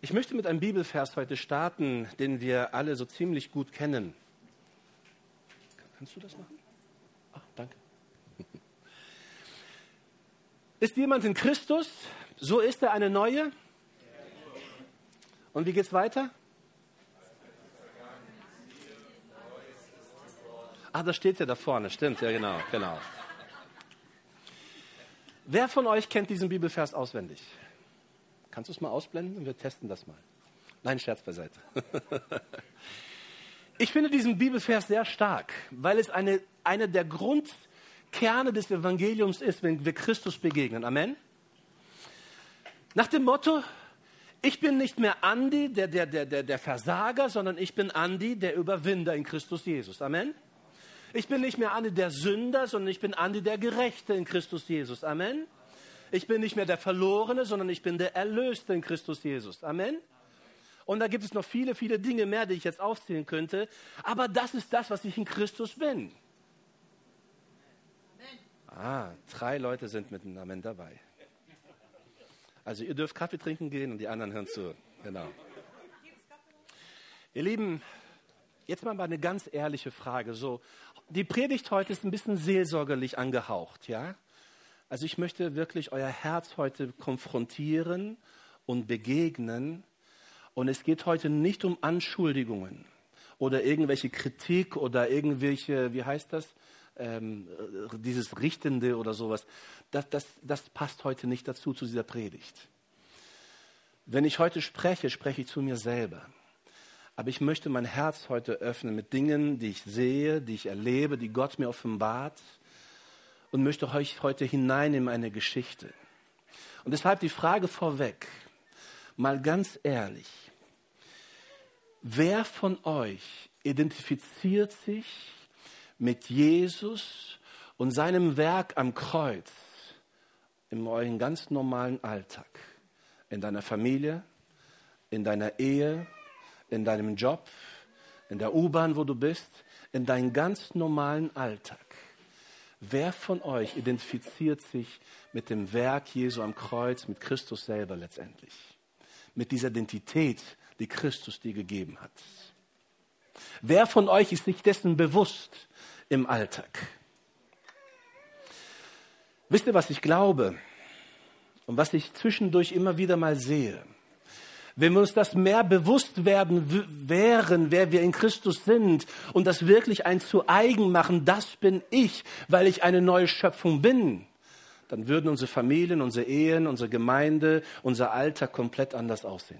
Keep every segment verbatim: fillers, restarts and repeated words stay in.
Ich möchte mit einem Bibelvers heute starten, den wir alle so ziemlich gut kennen. Kannst du das machen? Ach, danke. Ist jemand in Christus, so ist er eine neue. Und wie geht's weiter? Ah, das steht ja da vorne, stimmt, ja genau, genau. Wer von euch kennt diesen Bibelvers auswendig? Kannst du es mal ausblenden? Wir testen das mal. Nein, Scherz beiseite. Ich finde diesen Bibelvers sehr stark, weil es eine, eine der Grundkerne des Evangeliums ist, wenn wir Christus begegnen. Amen? Nach dem Motto, ich bin nicht mehr Andi, der, der, der, der, der Versager, sondern ich bin Andi, der Überwinder in Christus Jesus. Amen? Ich bin nicht mehr Andi, der Sünder, sondern ich bin Andi, der Gerechte in Christus Jesus. Amen? Ich bin nicht mehr der Verlorene, sondern ich bin der Erlöste in Christus Jesus. Amen? Und da gibt es noch viele, viele Dinge mehr, die ich jetzt aufzählen könnte. Aber das ist das, was ich in Christus bin. Ah, drei Leute sind mit einem Amen dabei. Also ihr dürft Kaffee trinken gehen und die anderen hören zu. Genau. Ihr Lieben, jetzt mal eine ganz ehrliche Frage. So, die Predigt heute ist ein bisschen seelsorgerlich angehaucht, ja? Also ich möchte wirklich euer Herz heute konfrontieren und begegnen. Und es geht heute nicht um Anschuldigungen oder irgendwelche Kritik oder irgendwelche, wie heißt das, ähm, dieses Richtende oder sowas. Das, das, das passt heute nicht dazu, zu dieser Predigt. Wenn ich heute spreche, spreche ich zu mir selber. Aber ich möchte mein Herz heute öffnen mit Dingen, die ich sehe, die ich erlebe, die Gott mir offenbart. Und möchte euch heute hinein in eine Geschichte. Und deshalb die Frage vorweg, mal ganz ehrlich, wer von euch identifiziert sich mit Jesus und seinem Werk am Kreuz in eurem ganz normalen Alltag? In deiner Familie, in deiner Ehe, in deinem Job, in der U-Bahn, wo du bist, in deinem ganz normalen Alltag. Wer von euch identifiziert sich mit dem Werk Jesu am Kreuz, mit Christus selber letztendlich? Mit dieser Identität, die Christus dir gegeben hat? Wer von euch ist sich dessen bewusst im Alltag? Wisst ihr, was ich glaube und was ich zwischendurch immer wieder mal sehe? Wenn wir uns das mehr bewusst werden w- wären, wer wir in Christus sind und das wirklich ein zu eigen machen, das bin ich, weil ich eine neue Schöpfung bin, dann würden unsere Familien, unsere Ehen, unsere Gemeinde, unser Alltag komplett anders aussehen.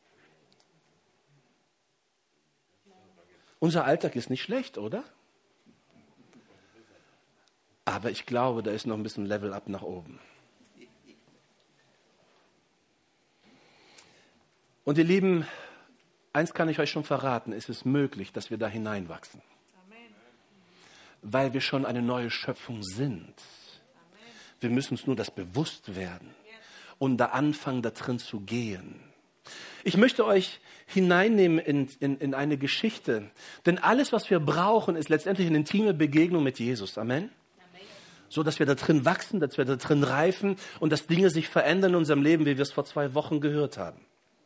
Unser Alltag ist nicht schlecht, oder? Aber ich glaube, da ist noch ein bisschen Level up nach oben. Und ihr Lieben, eins kann ich euch schon verraten, es ist möglich, dass wir da hineinwachsen. Amen. Weil wir schon eine neue Schöpfung sind. Amen. Wir müssen uns nur das bewusst werden und da anfangen, da drin zu gehen. Ich möchte euch hineinnehmen in, in, in eine Geschichte, denn alles, was wir brauchen, ist letztendlich eine intime Begegnung mit Jesus. Amen. So, dass wir da drin wachsen, dass wir da drin reifen und dass Dinge sich verändern in unserem Leben, wie wir es vor zwei Wochen gehört haben.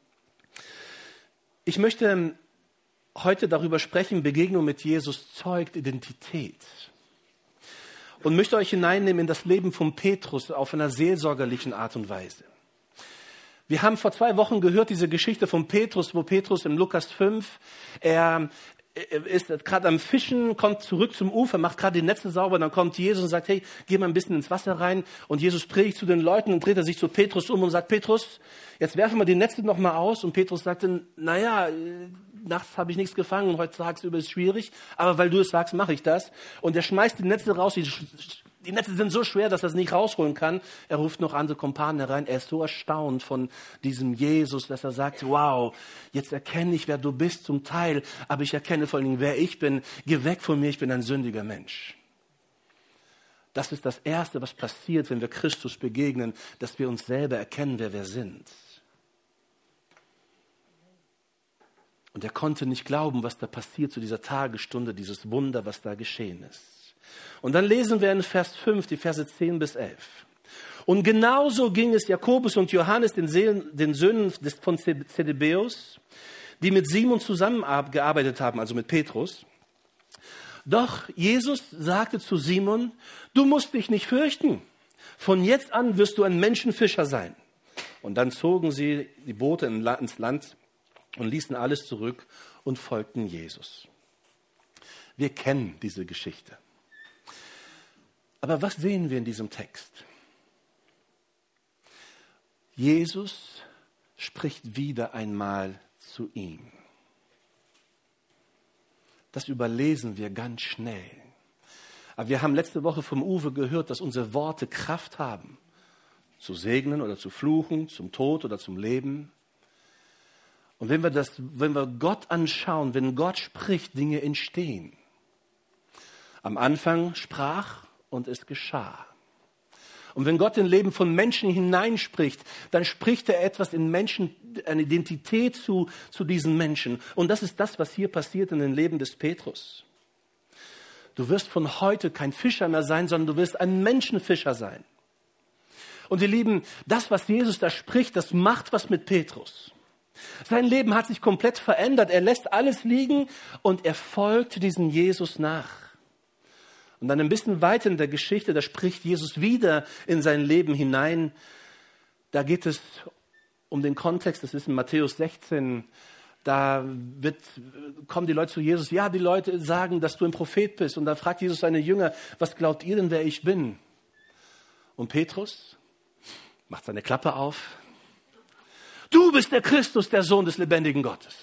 Ich möchte heute darüber sprechen, Begegnung mit Jesus zeugt Identität. Und möchte euch hineinnehmen in das Leben von Petrus auf einer seelsorgerlichen Art und Weise. Wir haben vor zwei Wochen gehört, diese Geschichte von Petrus, wo Petrus im Lukas fünf, er, er ist gerade am Fischen, kommt zurück zum Ufer, macht gerade die Netze sauber, dann kommt Jesus und sagt, hey, geh mal ein bisschen ins Wasser rein. Und Jesus predigt zu den Leuten und dreht er sich zu Petrus um und sagt, Petrus, jetzt werfen wir die Netze noch mal aus. Und Petrus sagte, naja, nachts habe ich nichts gefangen und heute tagsüber ist es schwierig, aber weil du es sagst, mache ich das. Und er schmeißt die Netze raus, die, die Netze sind so schwer, dass er es nicht rausholen kann. Er ruft noch andere Kumpane rein. Er ist so erstaunt von diesem Jesus, dass er sagt, wow, jetzt erkenne ich, wer du bist zum Teil, aber ich erkenne vor allem, wer ich bin. Geh weg von mir, ich bin ein sündiger Mensch. Das ist das Erste, was passiert, wenn wir Christus begegnen, dass wir uns selber erkennen, wer wir sind. Und er konnte nicht glauben, was da passiert zu dieser Tagesstunde, dieses Wunder, was da geschehen ist. Und dann lesen wir in Vers fünf, die Verse zehn bis elf. Und genauso ging es Jakobus und Johannes, den, Seelen, den Söhnen des, von Zebedäus, die mit Simon zusammengearbeitet haben, also mit Petrus. Doch Jesus sagte zu Simon, du musst dich nicht fürchten. Von jetzt an wirst du ein Menschenfischer sein. Und dann zogen sie die Boote ins Land und ließen alles zurück und folgten Jesus. Wir kennen diese Geschichte. Aber was sehen wir in diesem Text? Jesus spricht wieder einmal zu ihm. Das überlesen wir ganz schnell. Aber wir haben letzte Woche vom Uwe gehört, dass unsere Worte Kraft haben, zu segnen oder zu fluchen, zum Tod oder zum Leben. Und wenn wir das, wenn wir Gott anschauen, wenn Gott spricht, Dinge entstehen. Am Anfang sprach und es geschah. Und wenn Gott in Leben von Menschen hineinspricht, dann spricht er etwas in Menschen, eine Identität zu, zu diesen Menschen. Und das ist das, was hier passiert in dem Leben des Petrus. Du wirst von heute kein Fischer mehr sein, sondern du wirst ein Menschenfischer sein. Und ihr Lieben, das, was Jesus da spricht, das macht was mit Petrus. Sein Leben hat sich komplett verändert. Er lässt alles liegen und er folgt diesem Jesus nach. Und dann ein bisschen weiter in der Geschichte, da spricht Jesus wieder in sein Leben hinein. Da geht es um den Kontext, das ist in Matthäus sechzehn. Da wird, kommen die Leute zu Jesus. Ja, die Leute sagen, dass du ein Prophet bist. Und dann fragt Jesus seine Jünger, was glaubt ihr denn, wer ich bin? Und Petrus macht seine Klappe auf. Du bist der Christus, der Sohn des lebendigen Gottes.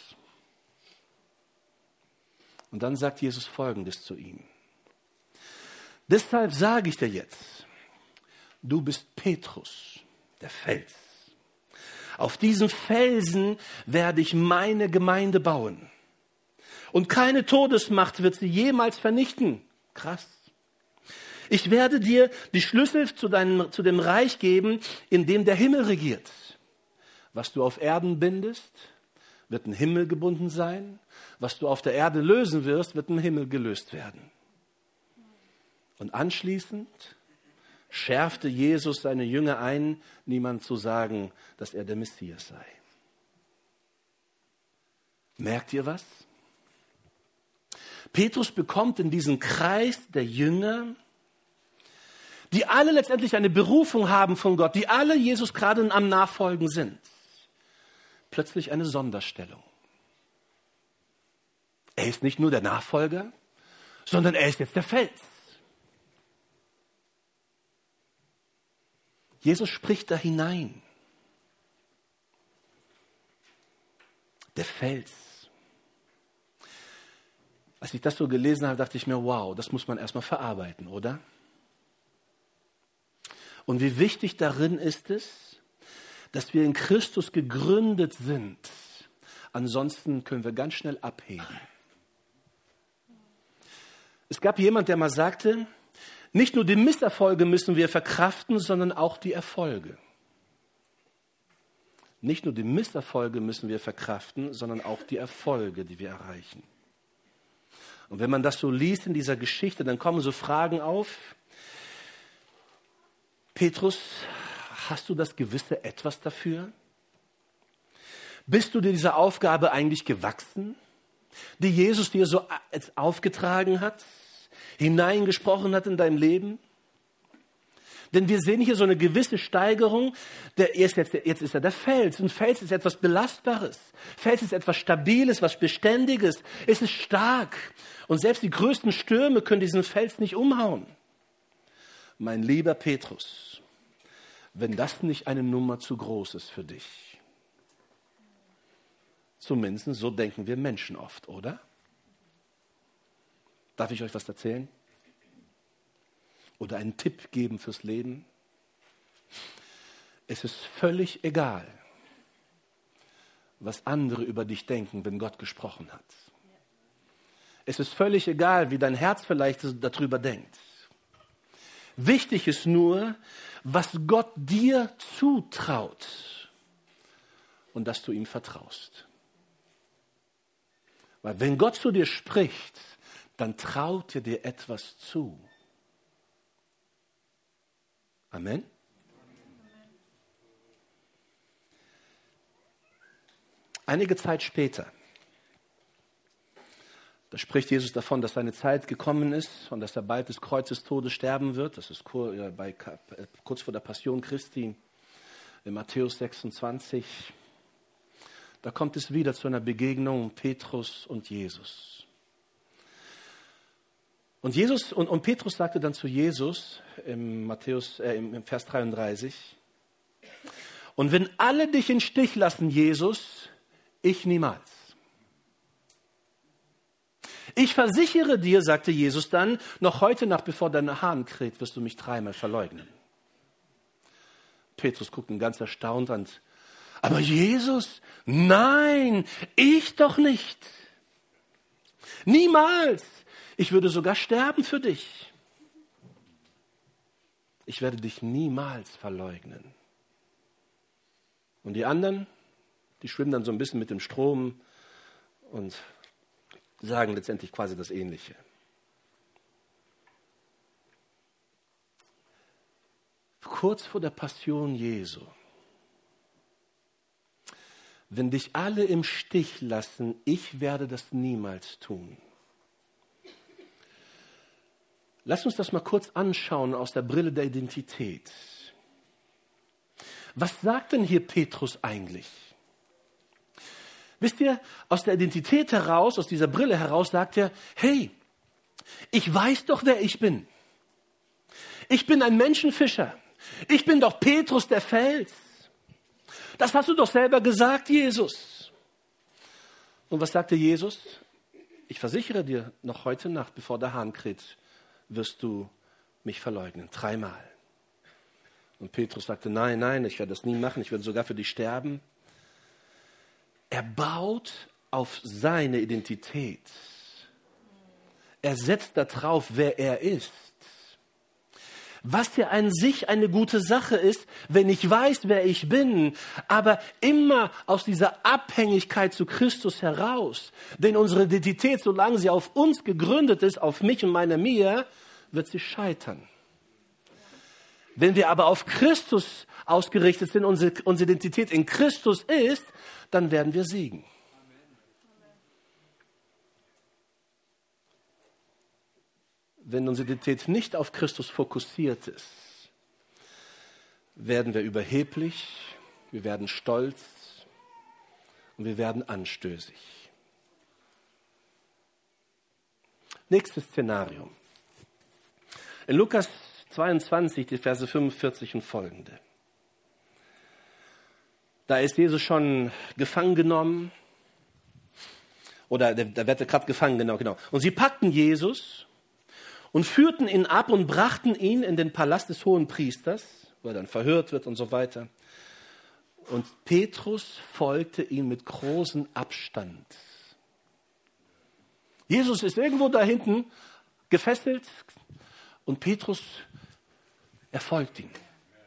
Und dann sagt Jesus Folgendes zu ihm. Deshalb sage ich dir jetzt, du bist Petrus, der Fels. Auf diesen Felsen werde ich meine Gemeinde bauen. Und keine Todesmacht wird sie jemals vernichten. Krass. Ich werde dir die Schlüssel zu, deinem, zu dem Reich geben, in dem der Himmel regiert. Was du auf Erden bindest, wird im Himmel gebunden sein. Was du auf der Erde lösen wirst, wird im Himmel gelöst werden. Und anschließend schärfte Jesus seine Jünger ein, niemand zu sagen, dass er der Messias sei. Merkt ihr was? Petrus bekommt in diesen Kreis der Jünger, die alle letztendlich eine Berufung haben von Gott, die alle Jesus gerade am Nachfolgen sind, plötzlich eine Sonderstellung. Er ist nicht nur der Nachfolger, sondern er ist jetzt der Fels. Jesus spricht da hinein. Der Fels. Als ich das so gelesen habe, dachte ich mir, wow, das muss man erstmal verarbeiten, oder? Und wie wichtig darin ist es, dass wir in Christus gegründet sind. Ansonsten können wir ganz schnell abheben. Es gab jemand, der mal sagte, nicht nur die Misserfolge müssen wir verkraften, sondern auch die Erfolge. Nicht nur die Misserfolge müssen wir verkraften, sondern auch die Erfolge, die wir erreichen. Und wenn man das so liest in dieser Geschichte, dann kommen so Fragen auf. Petrus, hast du das gewisse Etwas dafür? Bist du dir dieser Aufgabe eigentlich gewachsen, die Jesus dir so aufgetragen hat? Hineingesprochen hat in deinem Leben? Denn wir sehen hier so eine gewisse Steigerung. Der, jetzt, jetzt, jetzt ist er der Fels. Und Fels ist etwas Belastbares. Fels ist etwas Stabiles, was Beständiges. Es ist stark. Und selbst die größten Stürme können diesen Fels nicht umhauen. Mein lieber Petrus, wenn das nicht eine Nummer zu groß ist für dich. Zumindest so denken wir Menschen oft, oder? Darf ich euch was erzählen? Oder einen Tipp geben fürs Leben? Es ist völlig egal, was andere über dich denken, wenn Gott gesprochen hat. Es ist völlig egal, wie dein Herz vielleicht darüber denkt. Wichtig ist nur, was Gott dir zutraut und dass du ihm vertraust. Weil wenn Gott zu dir spricht, dann traut er dir etwas zu. Amen? Einige Zeit später, da spricht Jesus davon, dass seine Zeit gekommen ist und dass er bald des Kreuzes Todes sterben wird. Das ist kurz vor der Passion Christi in Matthäus sechsundzwanzig. Da kommt es wieder zu einer Begegnung Petrus und Jesus. Und Jesus und, und Petrus sagte dann zu Jesus im Matthäus äh, im Vers dreiunddreißig: Und wenn alle dich in Stich lassen, Jesus, ich niemals. Ich versichere dir, sagte Jesus dann, noch heute Nacht, bevor dein Hahn kräht, wirst du mich dreimal verleugnen. Petrus guckt ihn ganz erstaunt an. Aber Jesus, nein, ich doch nicht. Niemals. Ich würde sogar sterben für dich. Ich werde dich niemals verleugnen. Und die anderen, die schwimmen dann so ein bisschen mit dem Strom und sagen letztendlich quasi das Ähnliche. Kurz vor der Passion Jesu: Wenn dich alle im Stich lassen, ich werde das niemals tun. Lass uns das mal kurz anschauen aus der Brille der Identität. Was sagt denn hier Petrus eigentlich? Wisst ihr, aus der Identität heraus, aus dieser Brille heraus sagt er, hey, ich weiß doch, wer ich bin. Ich bin ein Menschenfischer. Ich bin doch Petrus der Fels. Das hast du doch selber gesagt, Jesus. Und was sagte Jesus? Ich versichere dir, noch heute Nacht, bevor der Hahn kräht, wirst du mich verleugnen. Dreimal. Und Petrus sagte, nein, nein, ich werde das nie machen. Ich werde sogar für dich sterben. Er baut auf seine Identität. Er setzt darauf, wer er ist. Was ja an sich eine gute Sache ist, wenn ich weiß, wer ich bin, aber immer aus dieser Abhängigkeit zu Christus heraus. Denn unsere Identität, solange sie auf uns gegründet ist, auf mich und meine mir, wird sie scheitern. Wenn wir aber auf Christus ausgerichtet sind, unsere, unsere Identität in Christus ist, dann werden wir siegen. Wenn unsere Identität nicht auf Christus fokussiert ist, werden wir überheblich, wir werden stolz und wir werden anstößig. Nächstes Szenario. In Lukas zweiundzwanzig, die Verse fünfundvierzig und folgende. Da ist Jesus schon gefangen genommen. Oder der, der wird gerade gefangen, genau, genau. Und sie packten Jesus und führten ihn ab und brachten ihn in den Palast des Hohenpriesters, wo er dann verhört wird und so weiter. Und Petrus folgte ihm mit großem Abstand. Jesus ist irgendwo da hinten gefesselt und Petrus, er folgt ihm.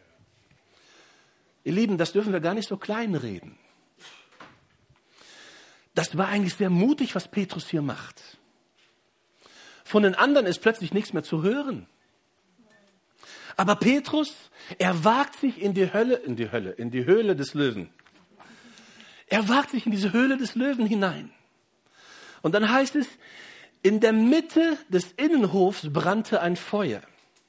Ihr Lieben, das dürfen wir gar nicht so kleinreden. Das war eigentlich sehr mutig, was Petrus hier macht. Von den anderen ist plötzlich nichts mehr zu hören. Aber Petrus, er wagt sich in die Hölle, in die Hölle, in die Höhle des Löwen. Er wagt sich in diese Höhle des Löwen hinein. Und dann heißt es, in der Mitte des Innenhofs brannte ein Feuer.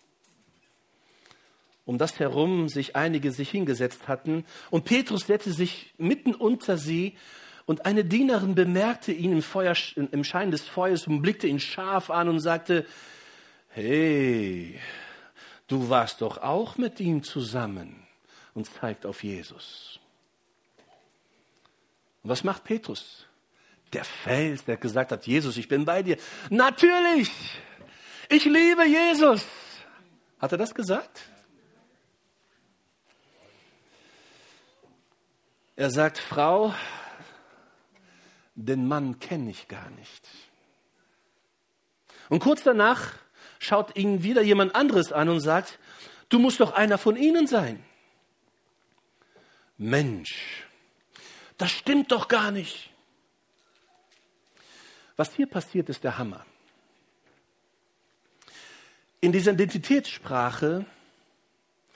Um das herum sich einige sich hingesetzt hatten. Und Petrus setzte sich mitten unter sie. Und eine Dienerin bemerkte ihn im, Feuer, im Schein des Feuers und blickte ihn scharf an und sagte, hey, du warst doch auch mit ihm zusammen. Und zeigt auf Jesus. Und was macht Petrus? Der Fels, der gesagt hat, Jesus, ich bin bei dir. Natürlich, ich liebe Jesus. Hat er das gesagt? Er sagt, Frau, den Mann kenne ich gar nicht. Und kurz danach schaut ihn wieder jemand anderes an und sagt, du musst doch einer von ihnen sein. Mensch, das stimmt doch gar nicht. Was hier passiert, ist der Hammer. In dieser Identitätssprache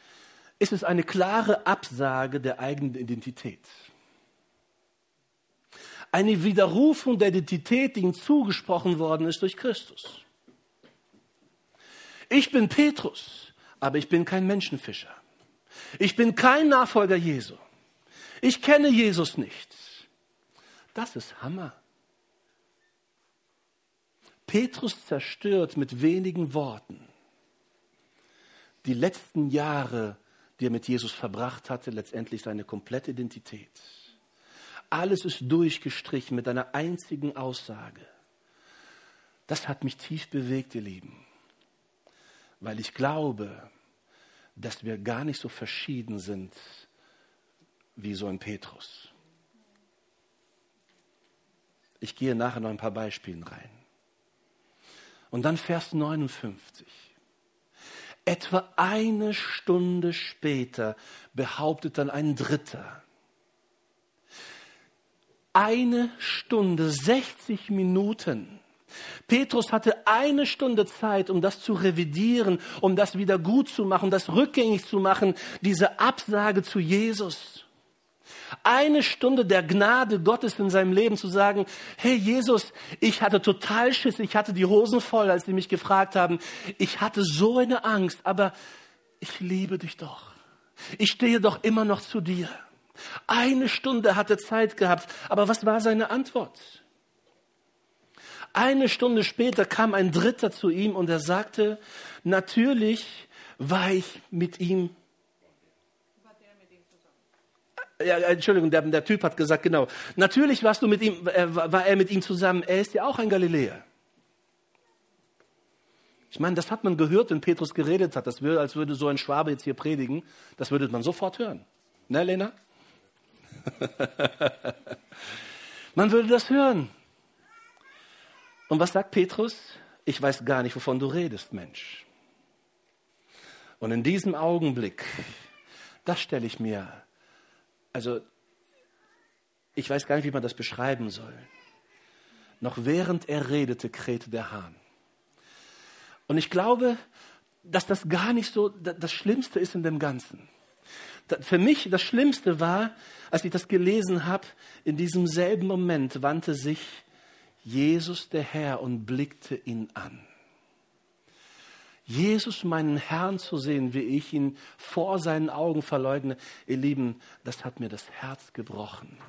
ist es eine klare Absage der eigenen Identität. Eine Widerrufung der Identität, die ihm zugesprochen worden ist durch Christus. Ich bin Petrus, aber ich bin kein Menschenfischer. Ich bin kein Nachfolger Jesu. Ich kenne Jesus nicht. Das ist Hammer. Petrus zerstört mit wenigen Worten die letzten Jahre, die er mit Jesus verbracht hatte, letztendlich seine komplette Identität. Alles ist durchgestrichen mit einer einzigen Aussage. Das hat mich tief bewegt, ihr Lieben, weil ich glaube, dass wir gar nicht so verschieden sind wie so ein Petrus. Ich gehe nachher noch ein paar Beispiele rein. Und dann Vers neunundfünfzig. Etwa eine Stunde später behauptet dann ein Dritter. Eine Stunde, sechzig Minuten. Petrus hatte eine Stunde Zeit, um das zu revidieren, um das wieder gut zu machen, das rückgängig zu machen, diese Absage zu Jesus. Eine Stunde der Gnade Gottes in seinem Leben zu sagen, hey Jesus, ich hatte total Schiss, ich hatte die Hosen voll, als sie mich gefragt haben. Ich hatte so eine Angst, aber ich liebe dich doch. Ich stehe doch immer noch zu dir. Eine Stunde hat er Zeit gehabt, aber was war seine Antwort? Eine Stunde später kam ein Dritter zu ihm und er sagte, natürlich war ich mit ihm. Ja, Entschuldigung, der, der Typ hat gesagt, genau. Natürlich warst du mit ihm, äh, war er mit ihm zusammen. Er ist ja auch ein Galiläer. Ich meine, das hat man gehört, wenn Petrus geredet hat. Das würde, als würde so ein Schwabe jetzt hier predigen. Das würde man sofort hören. Ne, Lena? Man würde das hören. Und was sagt Petrus? Ich weiß gar nicht, wovon du redest, Mensch. Und in diesem Augenblick, das stelle ich mir, also ich weiß gar nicht, wie man das beschreiben soll. Noch während er redete, krähte der Hahn. Und ich glaube, dass das gar nicht so das Schlimmste ist in dem Ganzen. Für mich das Schlimmste war, als ich das gelesen habe, in diesem selben Moment wandte sich Jesus der Herr und blickte ihn an. Jesus, meinen Herrn zu sehen, wie ich ihn vor seinen Augen verleugne, ihr Lieben, das hat mir das Herz gebrochen.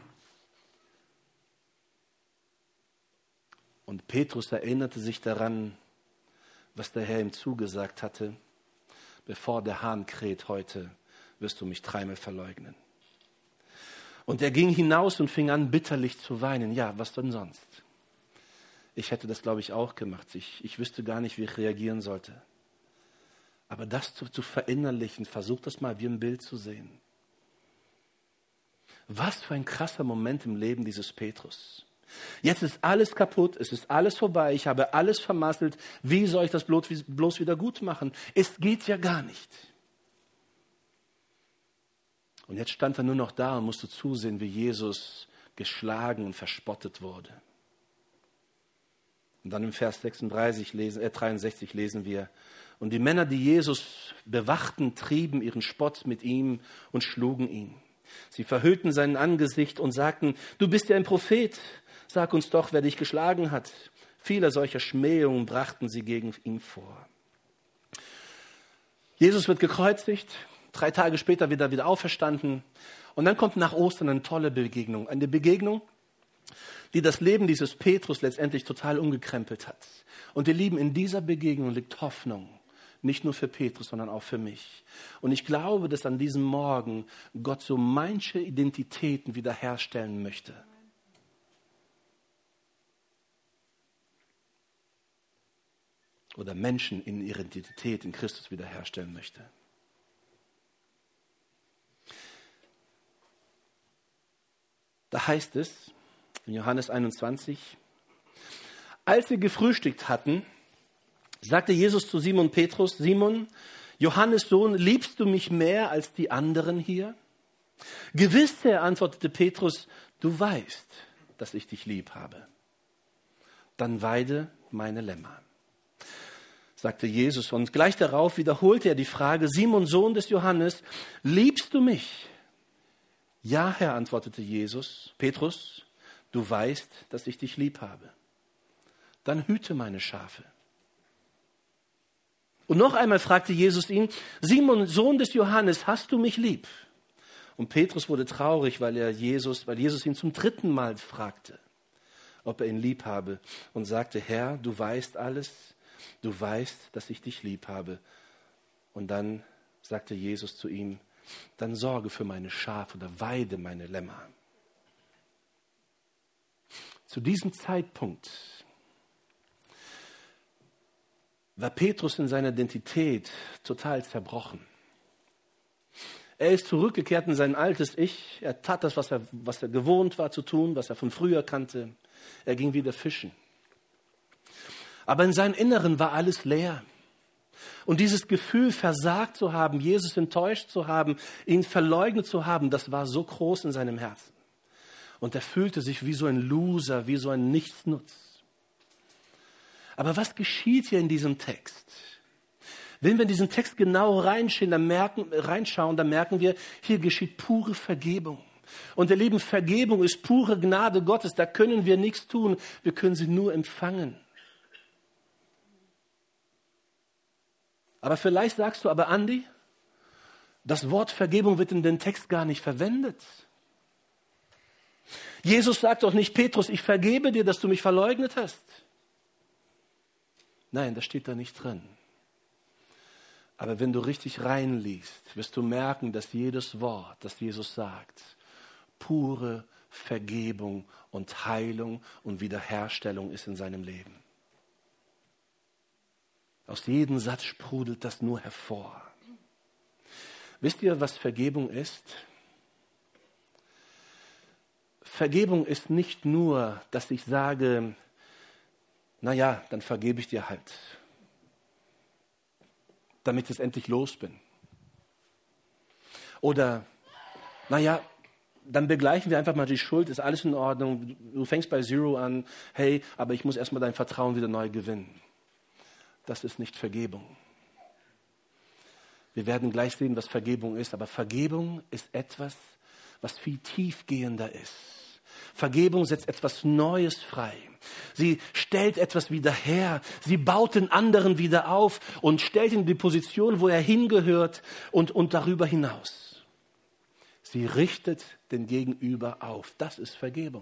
Und Petrus erinnerte sich daran, was der Herr ihm zugesagt hatte, bevor der Hahn kräht heute, wirst du mich dreimal verleugnen. Und er ging hinaus und fing an, bitterlich zu weinen. Ja, was denn sonst? Ich hätte das, glaube ich, auch gemacht. Ich, ich wüsste gar nicht, wie ich reagieren sollte. Aber das zu, zu verinnerlichen, versuch das mal wie ein Bild zu sehen. Was für ein krasser Moment im Leben dieses Petrus. Jetzt ist alles kaputt, es ist alles vorbei, ich habe alles vermasselt. Wie soll ich das bloß, bloß wieder gut machen? Es geht ja gar nicht. Und jetzt stand er nur noch da und musste zusehen, wie Jesus geschlagen und verspottet wurde. Und dann im Vers sechsunddreißig lesen, äh, dreiundsechzig lesen wir, und die Männer, die Jesus bewachten, trieben ihren Spott mit ihm und schlugen ihn. Sie verhüllten sein Angesicht und sagten, du bist ja ein Prophet, sag uns doch, wer dich geschlagen hat. Viele solcher Schmähungen brachten sie gegen ihn vor. Jesus wird gekreuzigt, drei Tage später wird er wieder auferstanden und dann kommt nach Ostern eine tolle Begegnung. Eine Begegnung, die das Leben dieses Petrus letztendlich total umgekrempelt hat. Und ihr Lieben, in dieser Begegnung liegt Hoffnung. Nicht nur für Petrus, sondern auch für mich. Und ich glaube, dass an diesem Morgen Gott so manche Identitäten wiederherstellen möchte. Oder Menschen in ihrer Identität in Christus wiederherstellen möchte. Da heißt es in Johannes einundzwanzig, als sie gefrühstückt hatten, sagte Jesus zu Simon Petrus, Simon, Johannes Sohn, liebst du mich mehr als die anderen hier? Gewiss, Herr, antwortete Petrus, du weißt, dass ich dich lieb habe. Dann weide meine Lämmer, sagte Jesus. Und gleich darauf wiederholte er die Frage, Simon, Sohn des Johannes, liebst du mich? Ja, Herr, antwortete Jesus, Petrus, du weißt, dass ich dich lieb habe. Dann hüte meine Schafe. Und noch einmal fragte Jesus ihn, Simon, Sohn des Johannes, hast du mich lieb? Und Petrus wurde traurig, weil er Jesus, weil Jesus ihn zum dritten Mal fragte, ob er ihn lieb habe, und sagte, Herr, du weißt alles, du weißt, dass ich dich lieb habe. Und dann sagte Jesus zu ihm, dann sorge für meine Schafe oder weide meine Lämmer. Zu diesem Zeitpunkt war Petrus in seiner Identität total zerbrochen. Er ist zurückgekehrt in sein altes Ich. Er tat das, was er, was er gewohnt war zu tun, was er von früher kannte. Er ging wieder fischen. Aber in seinem Inneren war alles leer. Und dieses Gefühl, versagt zu haben, Jesus enttäuscht zu haben, ihn verleugnet zu haben, das war so groß in seinem Herzen. Und er fühlte sich wie so ein Loser, wie so ein Nichtsnutz. Aber was geschieht hier in diesem Text? Wenn wir in diesen Text genau reinschauen, dann merken, reinschauen, dann merken wir, hier geschieht pure Vergebung. Und ihr Lieben, Vergebung ist pure Gnade Gottes. Da können wir nichts tun. Wir können sie nur empfangen. Aber vielleicht sagst du, aber Andi, das Wort Vergebung wird in dem Text gar nicht verwendet. Jesus sagt doch nicht, Petrus, ich vergebe dir, dass du mich verleugnet hast. Nein, das steht da nicht drin. Aber wenn du richtig reinliest, wirst du merken, dass jedes Wort, das Jesus sagt, pure Vergebung und Heilung und Wiederherstellung ist in seinem Leben. Aus jedem Satz sprudelt das nur hervor. Wisst ihr, was Vergebung ist? Vergebung ist nicht nur, dass ich sage, naja, dann vergebe ich dir halt, damit ich es endlich los bin. Oder, naja, dann begleichen wir einfach mal die Schuld, ist alles in Ordnung, du fängst bei Zero an, hey, aber ich muss erstmal dein Vertrauen wieder neu gewinnen. Das ist nicht Vergebung. Wir werden gleich sehen, was Vergebung ist, aber Vergebung ist etwas, was viel tiefgehender ist. Vergebung setzt etwas Neues frei. Sie stellt etwas wieder her. Sie baut den anderen wieder auf und stellt ihn in die Position, wo er hingehört und, und darüber hinaus. Sie richtet den Gegenüber auf. Das ist Vergebung.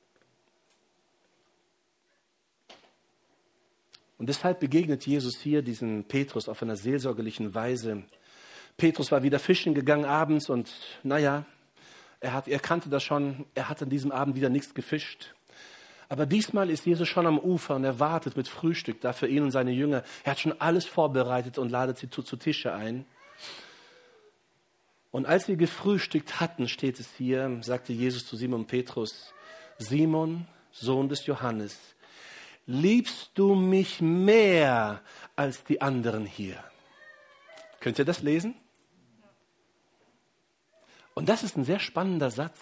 Und deshalb begegnet Jesus hier diesem Petrus auf einer seelsorgerlichen Weise. Petrus war wieder fischen gegangen abends und naja, er, hat, er kannte das schon, er hat an diesem Abend wieder nichts gefischt. Aber diesmal ist Jesus schon am Ufer und er wartet mit Frühstück da für ihn und seine Jünger. Er hat schon alles vorbereitet und ladet sie zu, zu Tische ein. Und als sie gefrühstückt hatten, steht es hier, sagte Jesus zu Simon Petrus, Simon, Sohn des Johannes, liebst du mich mehr als die anderen hier? Könnt ihr das lesen? Und das ist ein sehr spannender Satz.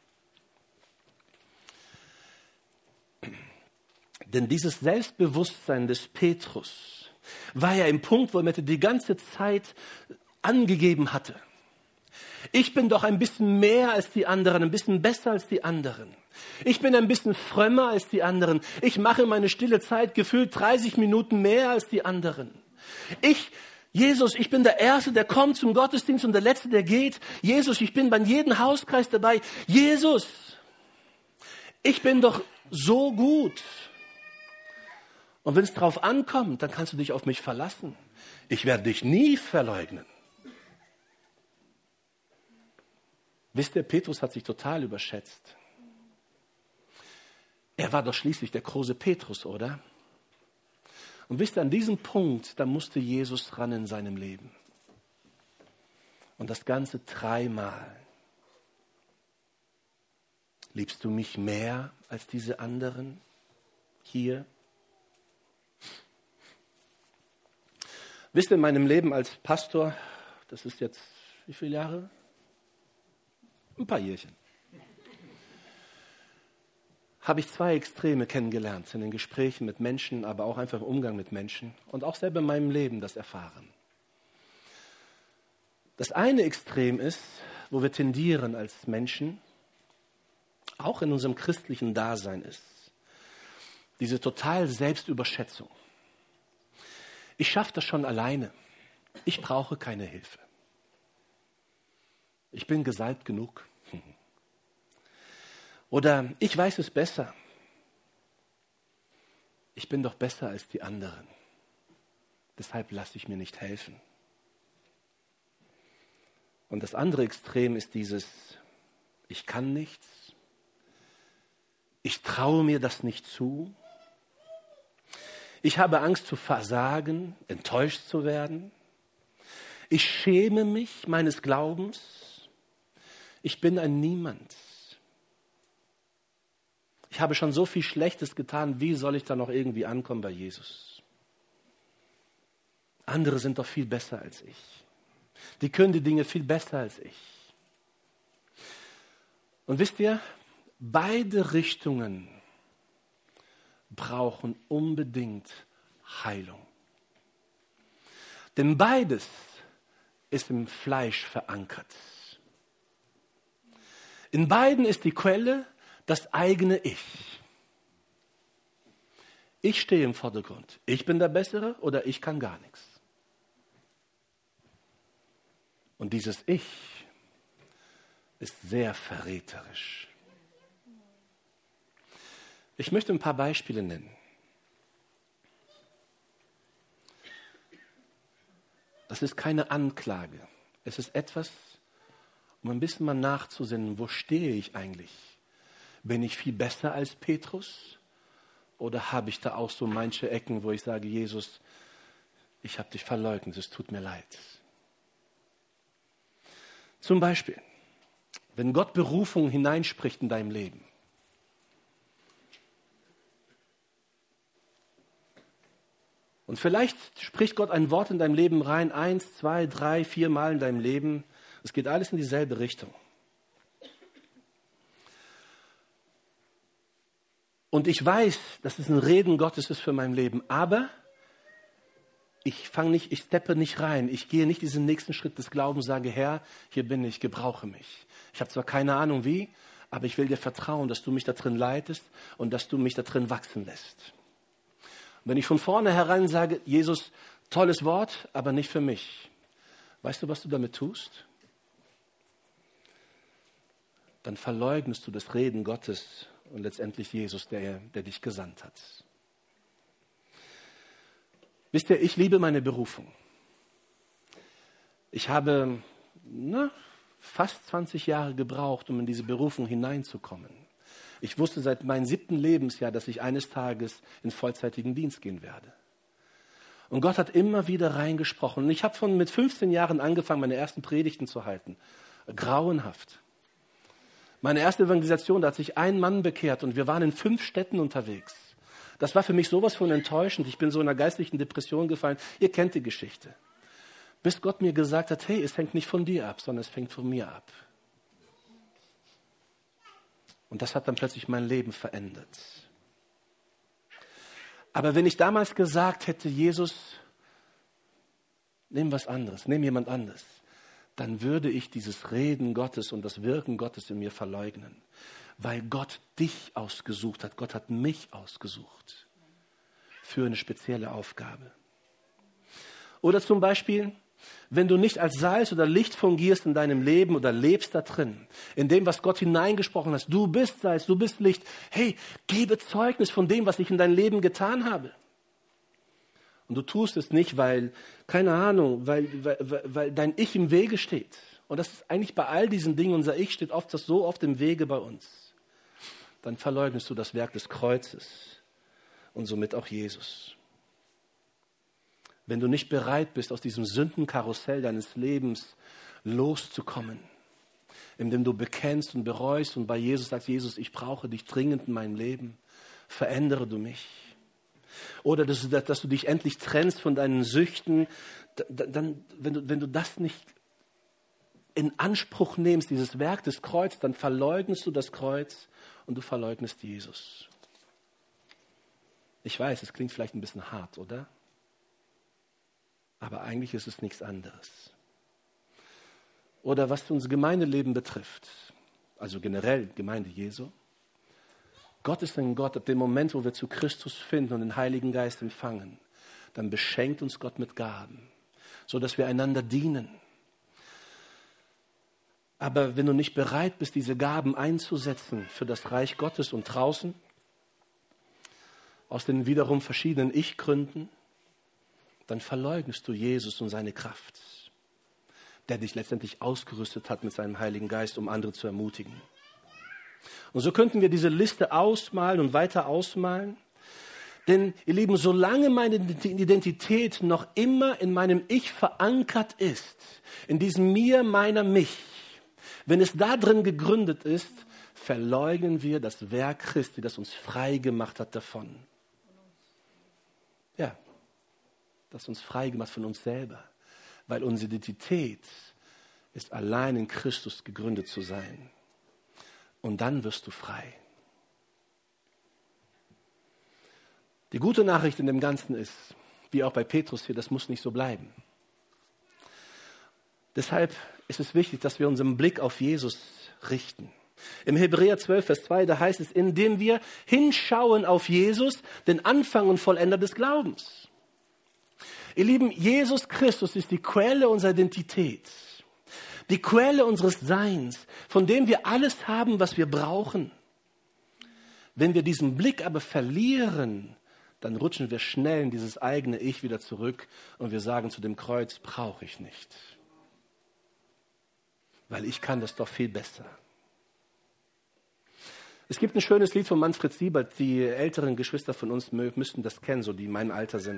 Denn dieses Selbstbewusstsein des Petrus war ja im Punkt, wo er die ganze Zeit angegeben hatte. Ich bin doch ein bisschen mehr als die anderen, ein bisschen besser als die anderen. Ich bin ein bisschen frömmer als die anderen. Ich mache meine stille Zeit gefühlt dreißig Minuten mehr als die anderen. Ich, Jesus, ich bin der Erste, der kommt zum Gottesdienst und der Letzte, der geht. Jesus, ich bin bei jedem Hauskreis dabei. Jesus, ich bin doch so gut. Und wenn es drauf ankommt, dann kannst du dich auf mich verlassen. Ich werde dich nie verleugnen. Wisst ihr, Petrus hat sich total überschätzt. Er war doch schließlich der große Petrus, oder? Und wisst ihr, an diesem Punkt, da musste Jesus ran in seinem Leben. Und das Ganze dreimal. Liebst du mich mehr als diese anderen hier? Wisst ihr, in meinem Leben als Pastor, das ist jetzt wie viele Jahre? Ein paar Jährchen. Habe ich zwei Extreme kennengelernt in den Gesprächen mit Menschen, aber auch einfach im Umgang mit Menschen und auch selber in meinem Leben das erfahren. Das eine Extrem ist, wo wir tendieren als Menschen, auch in unserem christlichen Dasein ist. Diese total Selbstüberschätzung. Ich schaffe das schon alleine. Ich brauche keine Hilfe. Ich bin gesalbt genug. Oder ich weiß es besser. Ich bin doch besser als die anderen. Deshalb lasse ich mir nicht helfen. Und das andere Extrem ist dieses, ich kann nichts. Ich traue mir das nicht zu. Ich habe Angst zu versagen, enttäuscht zu werden. Ich schäme mich meines Glaubens. Ich bin ein Niemand. Ich habe schon so viel Schlechtes getan, wie soll ich da noch irgendwie ankommen bei Jesus? Andere sind doch viel besser als ich. Die können die Dinge viel besser als ich. Und wisst ihr, beide Richtungen brauchen unbedingt Heilung. Denn beides ist im Fleisch verankert. In beiden ist die Quelle das eigene Ich. Ich stehe im Vordergrund. Ich bin der Bessere oder ich kann gar nichts. Und dieses Ich ist sehr verräterisch. Ich möchte ein paar Beispiele nennen. Das ist keine Anklage. Es ist etwas, um ein bisschen mal nachzusinnen, wo stehe ich eigentlich? Bin ich viel besser als Petrus? Oder habe ich da auch so manche Ecken, wo ich sage, Jesus, ich habe dich verleugnet, es tut mir leid. Zum Beispiel, wenn Gott Berufung hineinspricht in deinem Leben. Und vielleicht spricht Gott ein Wort in deinem Leben rein, eins, zwei, drei, vier Mal in deinem Leben. Es geht alles in dieselbe Richtung. Und ich weiß, dass es ein Reden Gottes ist für mein Leben, aber ich fange nicht, ich steppe nicht rein. Ich gehe nicht diesen nächsten Schritt des Glaubens, sage, Herr, hier bin ich, gebrauche mich. Ich habe zwar keine Ahnung wie, aber ich will dir vertrauen, dass du mich da drin leitest und dass du mich da drin wachsen lässt. Und wenn ich von vornherein sage, Jesus, tolles Wort, aber nicht für mich. Weißt du, was du damit tust? Dann verleugnest du das Reden Gottes und letztendlich Jesus, der, der dich gesandt hat. Wisst ihr, ich liebe meine Berufung. Ich habe na, fast zwanzig Jahre gebraucht, um in diese Berufung hineinzukommen. Ich wusste seit meinem siebten Lebensjahr, dass ich eines Tages in vollzeitigen Dienst gehen werde. Und Gott hat immer wieder reingesprochen. Und ich habe von mit fünfzehn Jahren angefangen, meine ersten Predigten zu halten. Grauenhaft. Meine erste Evangelisation, da hat sich ein Mann bekehrt und wir waren in fünf Städten unterwegs. Das war für mich sowas von enttäuschend. Ich bin so in einer geistlichen Depression gefallen. Ihr kennt die Geschichte. Bis Gott mir gesagt hat, hey, es hängt nicht von dir ab, sondern es fängt von mir ab. Und das hat dann plötzlich mein Leben verändert. Aber wenn ich damals gesagt hätte, Jesus, nimm was anderes, nimm jemand anderes, dann würde ich dieses Reden Gottes und das Wirken Gottes in mir verleugnen. Weil Gott dich ausgesucht hat. Gott hat mich ausgesucht für eine spezielle Aufgabe. Oder zum Beispiel, wenn du nicht als Salz oder Licht fungierst in deinem Leben oder lebst da drin, in dem, was Gott hineingesprochen hat, du bist Salz, du bist Licht, hey, gebe Zeugnis von dem, was ich in deinem Leben getan habe. Und du tust es nicht, weil, keine Ahnung, weil, weil, weil dein Ich im Wege steht. Und das ist eigentlich bei all diesen Dingen, unser Ich steht oft das so oft im Wege bei uns. Dann verleugnest du das Werk des Kreuzes und somit auch Jesus. Wenn du nicht bereit bist, aus diesem Sündenkarussell deines Lebens loszukommen, indem du bekennst und bereust und bei Jesus sagst, Jesus, ich brauche dich dringend in meinem Leben, verändere du mich. Oder dass, dass du dich endlich trennst von deinen Süchten, dann, wenn du, wenn du das nicht in Anspruch nimmst, dieses Werk des Kreuzes, dann verleugnest du das Kreuz und du verleugnest Jesus. Ich weiß, es klingt vielleicht ein bisschen hart, oder? Aber eigentlich ist es nichts anderes. Oder was unser Gemeindeleben betrifft, also generell Gemeinde Jesu, Gott ist ein Gott, ab dem Moment, wo wir zu Christus finden und den Heiligen Geist empfangen, dann beschenkt uns Gott mit Gaben, sodass wir einander dienen. Aber wenn du nicht bereit bist, diese Gaben einzusetzen für das Reich Gottes und draußen, aus den wiederum verschiedenen Ich-Gründen, dann verleugnest du Jesus und seine Kraft, der dich letztendlich ausgerüstet hat mit seinem Heiligen Geist, um andere zu ermutigen. Und so könnten wir diese Liste ausmalen und weiter ausmalen. Denn, ihr Lieben, solange meine Identität noch immer in meinem Ich verankert ist, in diesem Mir, meiner, mich, wenn es da drin gegründet ist, verleugnen wir das Werk Christi, das uns frei gemacht hat davon. Ja, das uns frei gemacht von uns selber. Weil unsere Identität ist allein in Christus gegründet zu sein. Und dann wirst du frei. Die gute Nachricht in dem Ganzen ist, wie auch bei Petrus hier, das muss nicht so bleiben. Deshalb ist es wichtig, dass wir unseren Blick auf Jesus richten. Im Hebräer zwölf, Vers zwei, da heißt es, indem wir hinschauen auf Jesus, den Anfang und Vollender des Glaubens. Ihr Lieben, Jesus Christus ist die Quelle unserer Identität, die Quelle unseres Seins, von dem wir alles haben, was wir brauchen. Wenn wir diesen Blick aber verlieren, dann rutschen wir schnell in dieses eigene Ich wieder zurück und wir sagen zu dem Kreuz, brauche ich nicht. Weil ich kann das doch viel besser. Es gibt ein schönes Lied von Manfred Siebert, die älteren Geschwister von uns müssten das kennen, so die in meinem Alter sind.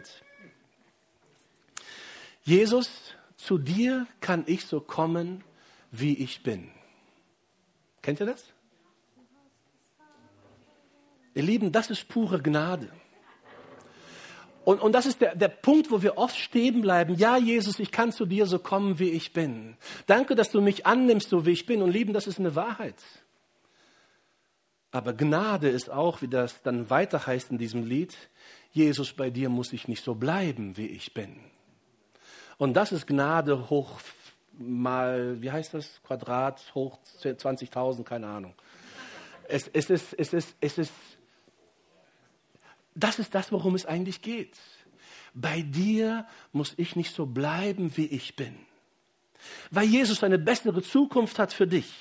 Jesus, zu dir kann ich so kommen, wie ich bin. Kennt ihr das? Ihr Lieben, das ist pure Gnade. Und, und das ist der, der Punkt, wo wir oft stehen bleiben. Ja, Jesus, ich kann zu dir so kommen, wie ich bin. Danke, dass du mich annimmst, so wie ich bin. Und Lieben, das ist eine Wahrheit. Aber Gnade ist auch, wie das dann weiter heißt in diesem Lied, Jesus, bei dir muss ich nicht so bleiben, wie ich bin. Und das ist Gnade hoch mal, wie heißt das, Quadrat hoch zwanzigtausend, keine Ahnung. Es, es, ist, es, ist, es ist, das ist das, worum es eigentlich geht. Bei dir muss ich nicht so bleiben, wie ich bin. Weil Jesus eine bessere Zukunft hat für dich.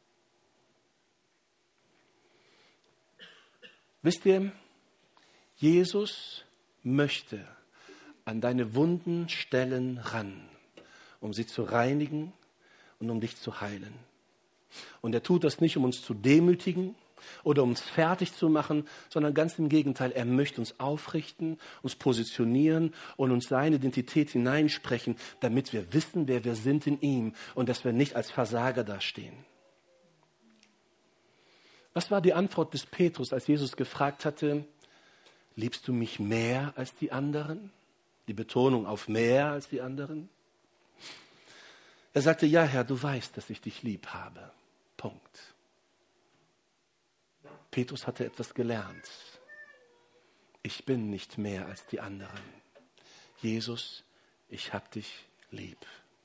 Wisst ihr, Jesus möchte an deine wunden Stellen ran, um sie zu reinigen und um dich zu heilen. Und er tut das nicht, um uns zu demütigen oder um uns fertig zu machen, sondern ganz im Gegenteil, er möchte uns aufrichten, uns positionieren und uns seine Identität hineinsprechen, damit wir wissen, wer wir sind in ihm und dass wir nicht als Versager dastehen. Was war die Antwort des Petrus, als Jesus gefragt hatte, liebst du mich mehr als die anderen? Die Betonung auf mehr als die anderen. Er sagte, ja Herr, du weißt, dass ich dich lieb habe. Punkt. Petrus hatte etwas gelernt. Ich bin nicht mehr als die anderen. Jesus, ich hab dich lieb.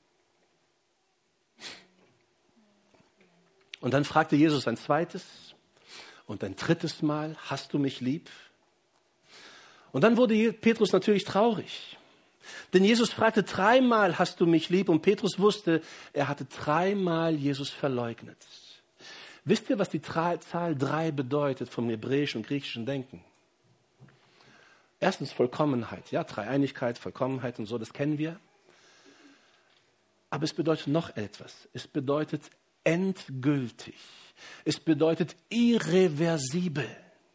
Und dann fragte Jesus ein zweites und ein drittes Mal, hast du mich lieb? Und dann wurde Petrus natürlich traurig. Denn Jesus fragte dreimal, hast du mich lieb? Und Petrus wusste, er hatte dreimal Jesus verleugnet. Wisst ihr, was die Zahl drei bedeutet vom hebräischen und griechischen Denken? Erstens Vollkommenheit. Ja, Dreieinigkeit, Vollkommenheit und so, das kennen wir. Aber es bedeutet noch etwas. Es bedeutet endgültig. Es bedeutet irreversibel.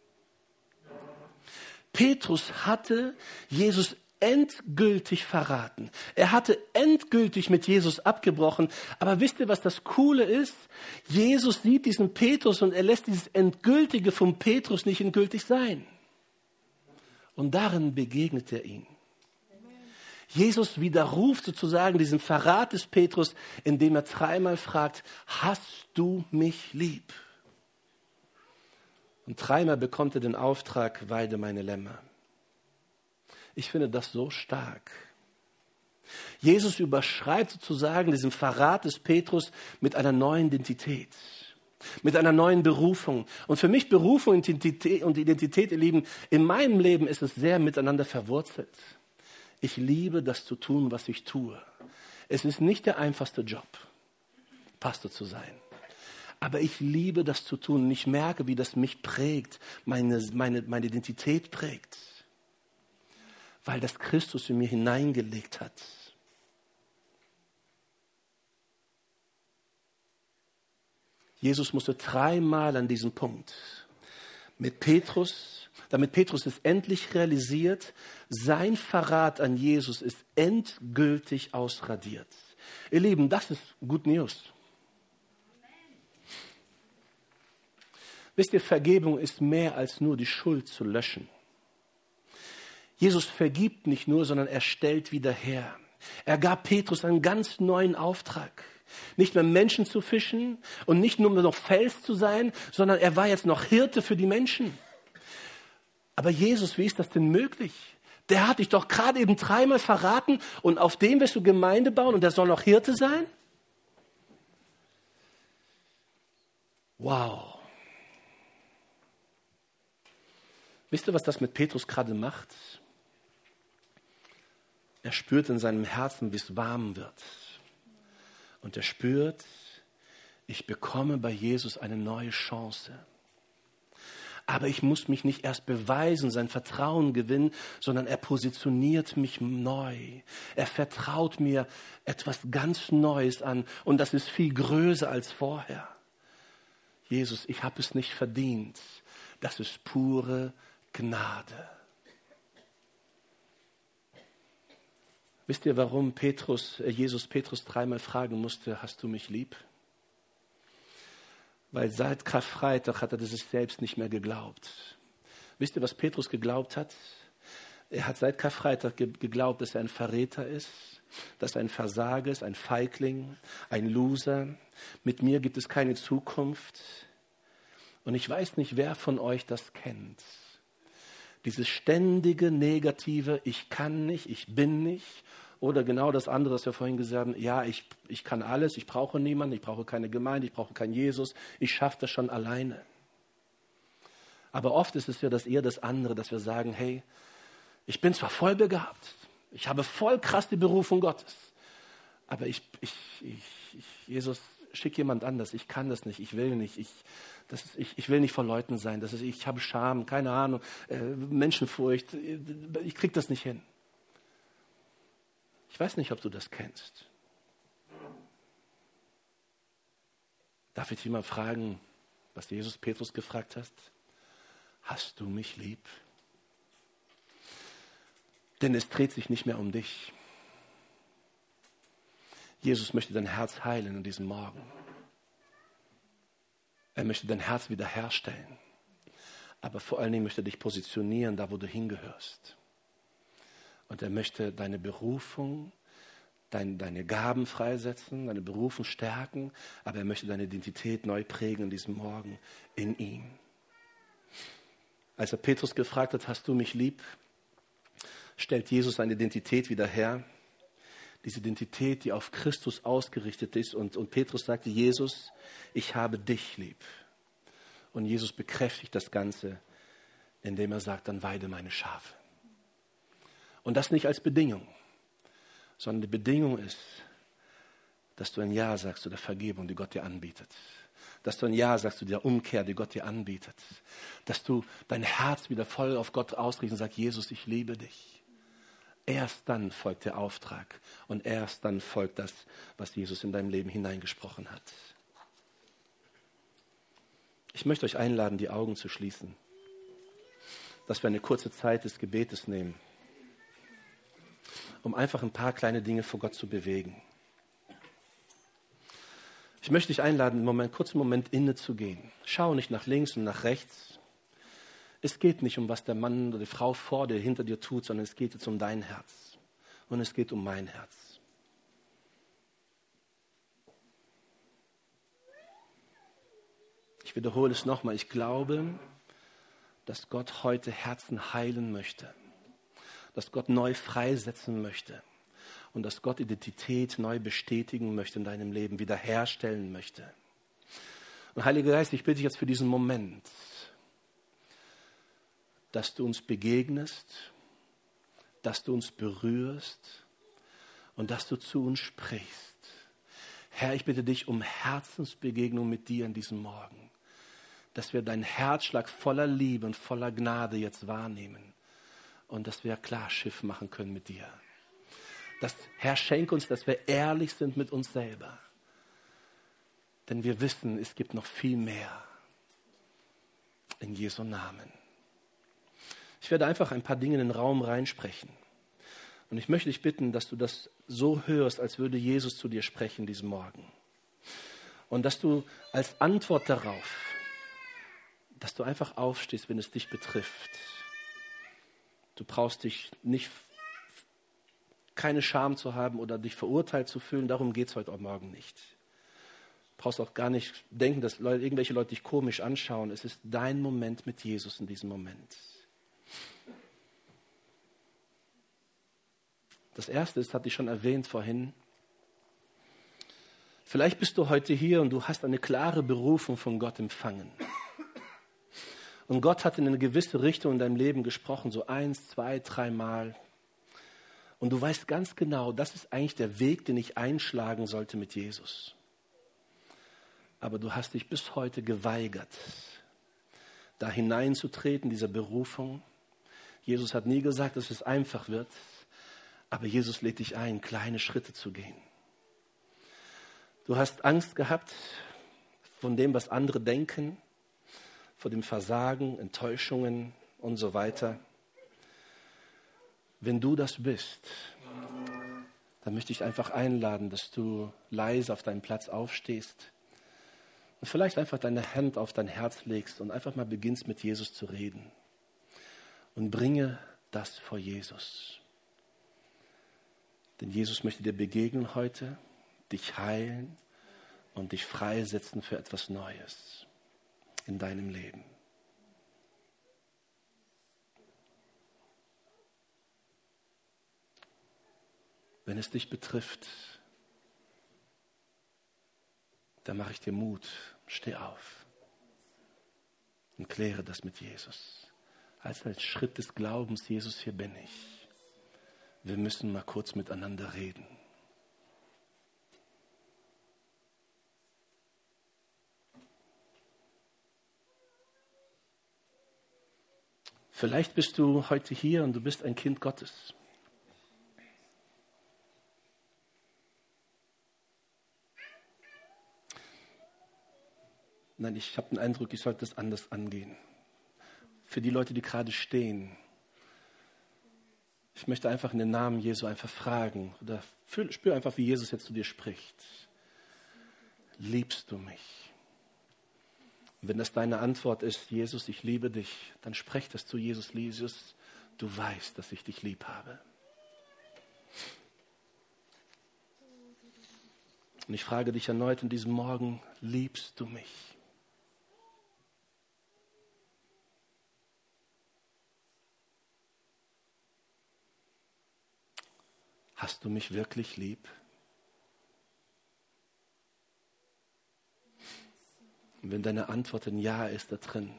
Petrus hatte Jesus endgültig verraten. Er hatte endgültig mit Jesus abgebrochen. Aber wisst ihr, was das Coole ist? Jesus sieht diesen Petrus und er lässt dieses Endgültige von Petrus nicht endgültig sein. Und darin begegnet er ihm. Jesus widerruft sozusagen diesen Verrat des Petrus, indem er dreimal fragt, hast du mich lieb? Und dreimal bekommt er den Auftrag, weide meine Lämmer. Ich finde das so stark. Jesus überschreibt sozusagen diesen Verrat des Petrus mit einer neuen Identität. mit einer neuen Berufung. Und für mich Berufung und Identität, und Identität, ihr Lieben, in meinem Leben ist es sehr miteinander verwurzelt. Ich liebe das zu tun, was ich tue. Es ist nicht der einfachste Job, Pastor zu sein. Aber ich liebe das zu tun und ich merke, wie das mich prägt, meine, meine, meine Identität prägt. Weil das Christus in mir hineingelegt hat. Jesus musste dreimal an diesen Punkt. Mit Petrus, damit Petrus es endlich realisiert, sein Verrat an Jesus ist endgültig ausradiert. Ihr Lieben, das ist Good News. Wisst ihr, Vergebung ist mehr als nur die Schuld zu löschen. Jesus vergibt nicht nur, sondern er stellt wieder her. Er gab Petrus einen ganz neuen Auftrag. Nicht mehr Menschen zu fischen und nicht nur noch Fels zu sein, sondern er war jetzt noch Hirte für die Menschen. Aber Jesus, wie ist das denn möglich? Der hat dich doch gerade eben dreimal verraten und auf dem wirst du Gemeinde bauen und der soll noch Hirte sein? Wow. Wisst ihr, was das mit Petrus gerade macht? Er spürt in seinem Herzen, wie es warm wird. Und er spürt, ich bekomme bei Jesus eine neue Chance. Aber ich muss mich nicht erst beweisen, sein Vertrauen gewinnen, sondern er positioniert mich neu. Er vertraut mir etwas ganz Neues an und das ist viel größer als vorher. Jesus, ich habe es nicht verdient. Das ist pure Gnade. Wisst ihr, warum Petrus, äh, Jesus Petrus dreimal fragen musste, hast du mich lieb? Weil seit Karfreitag hat er das selbst nicht mehr geglaubt. Wisst ihr, was Petrus geglaubt hat? Er hat seit Karfreitag ge- geglaubt, dass er ein Verräter ist, dass er ein Versager ist, ein Feigling, ein Loser. Mit mir gibt es keine Zukunft. Und ich weiß nicht, wer von euch das kennt. Dieses ständige Negative, ich kann nicht, ich bin nicht. Oder genau das andere, was wir vorhin gesagt haben, ja, ich, ich kann alles, ich brauche niemanden, ich brauche keine Gemeinde, ich brauche keinen Jesus, ich schaffe das schon alleine. Aber oft ist es ja das eher das andere, dass wir sagen, hey, ich bin zwar voll begabt, ich habe voll krass die Berufung Gottes, aber ich, ich, ich, ich Jesus, schick jemand anders, ich kann das nicht, ich will nicht, ich, das ist, ich, ich will nicht vor Leuten sein, das ist, ich habe Scham, keine Ahnung, äh, Menschenfurcht, ich kriege das nicht hin. Ich weiß nicht, ob du das kennst. Darf ich dich mal fragen, was Jesus Petrus gefragt hat? Hast du mich lieb? Denn es dreht sich nicht mehr um dich. Jesus möchte dein Herz heilen an diesem Morgen. Er möchte dein Herz wiederherstellen. Aber vor allen Dingen möchte er dich positionieren, da wo du hingehörst. Und er möchte deine Berufung, dein, deine Gaben freisetzen, deine Berufung stärken, aber er möchte deine Identität neu prägen an diesem Morgen in ihm. Als er Petrus gefragt hat, hast du mich lieb, stellt Jesus seine Identität wieder her. Diese Identität, die auf Christus ausgerichtet ist. Und, und Petrus sagte, Jesus, ich habe dich lieb. Und Jesus bekräftigt das Ganze, indem er sagt, dann weide meine Schafe. Und das nicht als Bedingung, sondern die Bedingung ist, dass du ein Ja sagst zu der Vergebung, die Gott dir anbietet. Dass du ein Ja sagst zu der Umkehr, die Gott dir anbietet. Dass du dein Herz wieder voll auf Gott ausrichtest und sagst, Jesus, ich liebe dich. Erst dann folgt der Auftrag und erst dann folgt das, was Jesus in deinem Leben hineingesprochen hat. Ich möchte euch einladen, die Augen zu schließen, dass wir eine kurze Zeit des Gebetes nehmen, um einfach ein paar kleine Dinge vor Gott zu bewegen. Ich möchte dich einladen, einen Moment, kurzen Moment innezugehen. Schau nicht nach links und nach rechts. Es geht nicht um, was der Mann oder die Frau vor dir, hinter dir tut, sondern es geht jetzt um dein Herz. Und es geht um mein Herz. Ich wiederhole es nochmal. Ich glaube, dass Gott heute Herzen heilen möchte. Dass Gott neu freisetzen möchte. Und dass Gott Identität neu bestätigen möchte in deinem Leben, wiederherstellen möchte. Und Heiliger Geist, ich bitte dich jetzt für diesen Moment, dass du uns begegnest, dass du uns berührst und dass du zu uns sprichst. Herr, ich bitte dich um Herzensbegegnung mit dir an diesem Morgen, dass wir deinen Herzschlag voller Liebe und voller Gnade jetzt wahrnehmen und dass wir klar Schiff machen können mit dir. Das, Herr, schenk uns, dass wir ehrlich sind mit uns selber, denn wir wissen, es gibt noch viel mehr. In Jesu Namen. Ich werde einfach ein paar Dinge in den Raum reinsprechen. Und ich möchte dich bitten, dass du das so hörst, als würde Jesus zu dir sprechen diesen Morgen. Und dass du als Antwort darauf, dass du einfach aufstehst, wenn es dich betrifft. Du brauchst dich nicht, keine Scham zu haben oder dich verurteilt zu fühlen. Darum geht es heute Morgen nicht. Du brauchst auch gar nicht denken, dass Leute, irgendwelche Leute dich komisch anschauen. Es ist dein Moment mit Jesus in diesem Moment. Das Erste ist, hatte ich schon erwähnt vorhin, vielleicht bist du heute hier und du hast eine klare Berufung von Gott empfangen. Und Gott hat in eine gewisse Richtung in deinem Leben gesprochen, so eins, zwei, dreimal. Und du weißt ganz genau, das ist eigentlich der Weg, den ich einschlagen sollte mit Jesus. Aber du hast dich bis heute geweigert, da hineinzutreten, dieser Berufung. Jesus hat nie gesagt, dass es einfach wird. Aber Jesus lädt dich ein, kleine Schritte zu gehen. Du hast Angst gehabt von dem, was andere denken, vor dem Versagen, Enttäuschungen und so weiter. Wenn du das bist, dann möchte ich einfach einladen, dass du leise auf deinen Platz aufstehst und vielleicht einfach deine Hand auf dein Herz legst und einfach mal beginnst, mit Jesus zu reden. Und bringe das vor Jesus. Denn Jesus möchte dir begegnen heute, dich heilen und dich freisetzen für etwas Neues in deinem Leben. Wenn es dich betrifft, dann mache ich dir Mut, steh auf und kläre das mit Jesus. Als ein Schritt des Glaubens, Jesus, hier bin ich. Wir müssen mal kurz miteinander reden. Vielleicht bist du heute hier und du bist ein Kind Gottes. Nein, ich habe den Eindruck, ich sollte das anders angehen. Für die Leute, die gerade stehen, ich möchte einfach in den Namen Jesu einfach fragen oder fühl, spür einfach, wie Jesus jetzt zu dir spricht. Liebst du mich? Und wenn das deine Antwort ist, Jesus, ich liebe dich, dann sprech das zu Jesus. Jesus, du weißt, dass ich dich lieb habe. Und ich frage dich erneut in diesem Morgen, liebst du mich? Hast du mich wirklich lieb? Und wenn deine Antwort ein Ja ist da drin,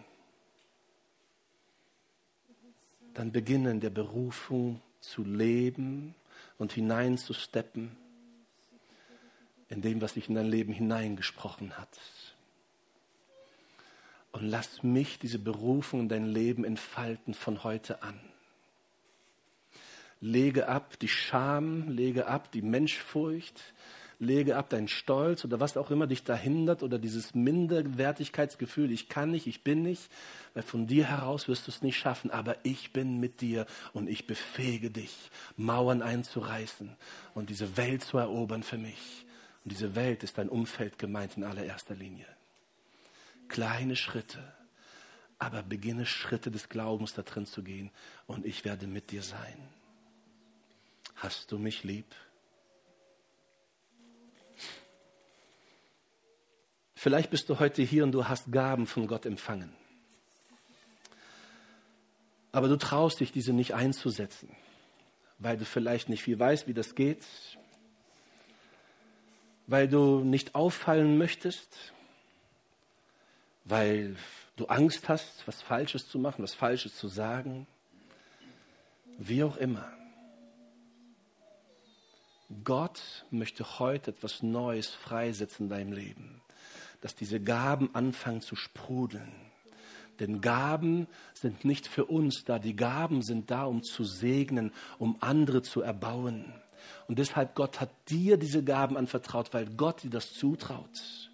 dann beginne in der Berufung zu leben und hineinzusteppen in dem, was sich in dein Leben hineingesprochen hat. Und lass mich diese Berufung in dein Leben entfalten von heute an. Lege ab die Scham, lege ab die Menschfurcht, lege ab deinen Stolz oder was auch immer dich da hindert oder dieses Minderwertigkeitsgefühl, ich kann nicht, ich bin nicht, weil von dir heraus wirst du es nicht schaffen, aber ich bin mit dir und ich befähige dich, Mauern einzureißen und diese Welt zu erobern für mich. Und diese Welt ist dein Umfeld gemeint in allererster Linie. Kleine Schritte, aber beginne Schritte des Glaubens da drin zu gehen und ich werde mit dir sein. Hast du mich lieb? Vielleicht bist du heute hier und du hast Gaben von Gott empfangen. Aber du traust dich, diese nicht einzusetzen, weil du vielleicht nicht viel weißt, wie das geht, weil du nicht auffallen möchtest, weil du Angst hast, was Falsches zu machen, was Falsches zu sagen, wie auch immer. Gott möchte heute etwas Neues freisetzen in deinem Leben, dass diese Gaben anfangen zu sprudeln. Denn Gaben sind nicht für uns da, die Gaben sind da, um zu segnen, um andere zu erbauen. Und deshalb, Gott hat dir diese Gaben anvertraut, weil Gott dir das zutraut.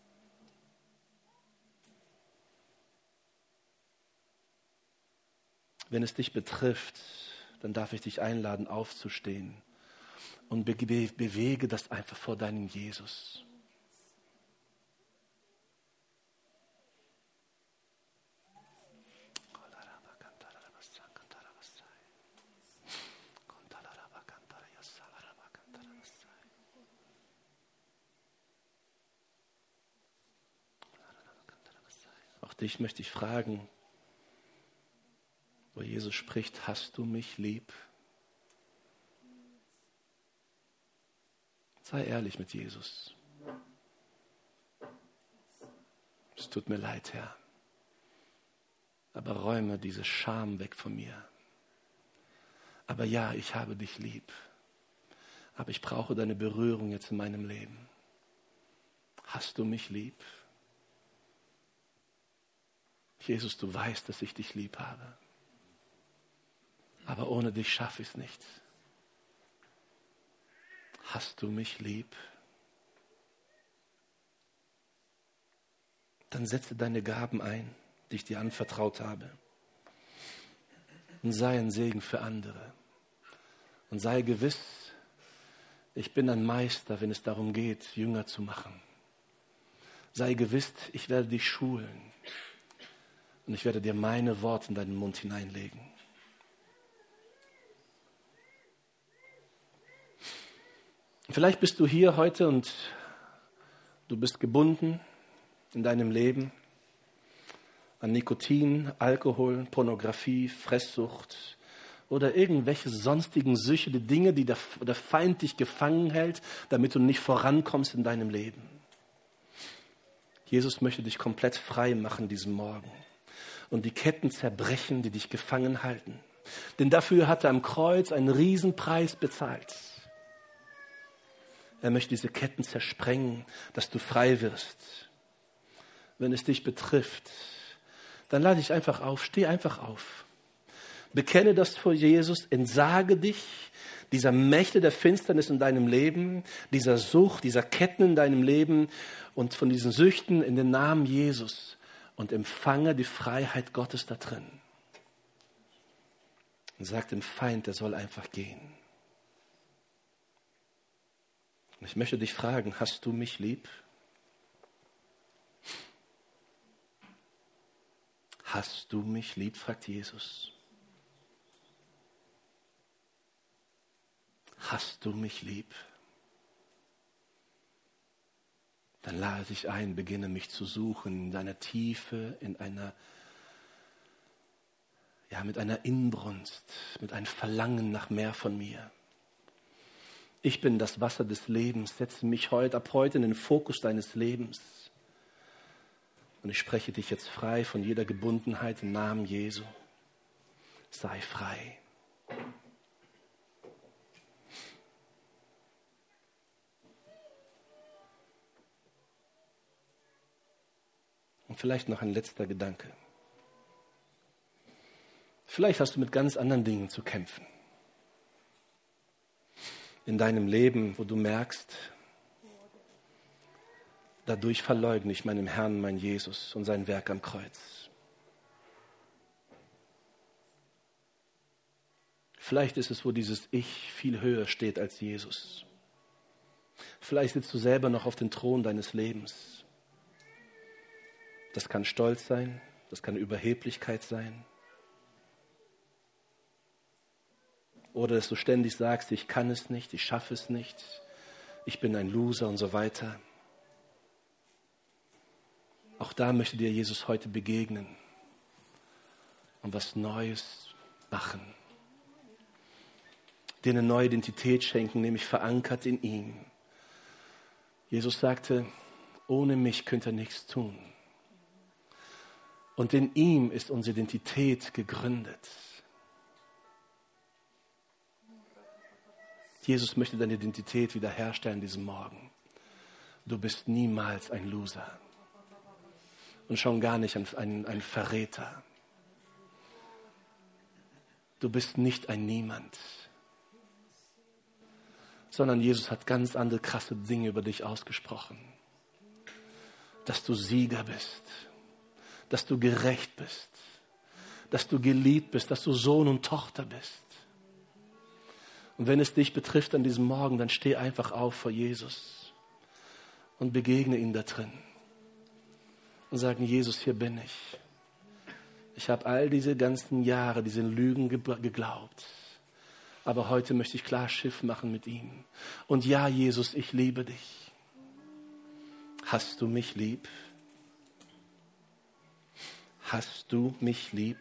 Wenn es dich betrifft, dann darf ich dich einladen, aufzustehen und be- be- bewege das einfach vor deinem Jesus. Auch dich möchte ich fragen, wo Jesus spricht, hast du mich lieb? Sei ehrlich mit Jesus. Es tut mir leid, Herr, aber räume diese Scham weg von mir. Aber ja, ich habe dich lieb, aber ich brauche deine Berührung jetzt in meinem Leben. Hast du mich lieb? Jesus, du weißt, dass ich dich lieb habe. Aber ohne dich schaffe ich es nicht. Hast du mich lieb? Dann setze deine Gaben ein, die ich dir anvertraut habe. Und sei ein Segen für andere. Und sei gewiss, ich bin ein Meister, wenn es darum geht, Jünger zu machen. Sei gewiss, ich werde dich schulen. Und ich werde dir meine Worte in deinen Mund hineinlegen. Vielleicht bist du hier heute und du bist gebunden in deinem Leben an Nikotin, Alkohol, Pornografie, Fresssucht oder irgendwelche sonstigen Süchte, die Dinge, die der, der Feind dich gefangen hält, damit du nicht vorankommst in deinem Leben. Jesus möchte dich komplett frei machen diesen Morgen und die Ketten zerbrechen, die dich gefangen halten. Denn dafür hat er am Kreuz einen Riesenpreis bezahlt. Er möchte diese Ketten zersprengen, dass du frei wirst. Wenn es dich betrifft, dann lade dich einfach auf, steh einfach auf. Bekenne das vor Jesus, entsage dich dieser Mächte der Finsternis in deinem Leben, dieser Sucht, dieser Ketten in deinem Leben und von diesen Süchten in den Namen Jesus und empfange die Freiheit Gottes da drin. Und sag dem Feind, er soll einfach gehen. Und ich möchte dich fragen, hast du mich lieb? Hast du mich lieb, fragt Jesus. Hast du mich lieb? Dann lade dich ein, beginne mich zu suchen in deiner Tiefe, in einer, ja, mit einer Inbrunst, mit einem Verlangen nach mehr von mir. Ich bin das Wasser des Lebens, setze mich heute, ab heute in den Fokus deines Lebens. Und ich spreche dich jetzt frei von jeder Gebundenheit im Namen Jesu. Sei frei. Und vielleicht noch ein letzter Gedanke. Vielleicht hast du mit ganz anderen Dingen zu kämpfen. In deinem Leben, wo du merkst, dadurch verleugne ich meinem Herrn, mein Jesus und sein Werk am Kreuz. Vielleicht ist es, wo dieses Ich viel höher steht als Jesus. Vielleicht sitzt du selber noch auf dem Thron deines Lebens. Das kann Stolz sein, das kann Überheblichkeit sein. Oder dass du ständig sagst, ich kann es nicht, ich schaffe es nicht, ich bin ein Loser und so weiter. Auch da möchte dir Jesus heute begegnen und was Neues machen. Dir eine neue Identität schenken, nämlich verankert in ihm. Jesus sagte, ohne mich könnt ihr nichts tun. Und in ihm ist unsere Identität gegründet. Jesus möchte deine Identität wiederherstellen diesen Morgen. Du bist niemals ein Loser. Und schon gar nicht ein, ein, ein Verräter. Du bist nicht ein Niemand. Sondern Jesus hat ganz andere krasse Dinge über dich ausgesprochen. Dass du Sieger bist. Dass du gerecht bist. Dass du geliebt bist. Dass du Sohn und Tochter bist. Und wenn es dich betrifft an diesem Morgen, dann steh einfach auf vor Jesus und begegne ihn da drin. Und sagen, Jesus, hier bin ich. Ich habe all diese ganzen Jahre, diese Lügen geglaubt. Aber heute möchte ich klar Schiff machen mit ihm. Und ja, Jesus, ich liebe dich. Hast du mich lieb? Hast du mich lieb?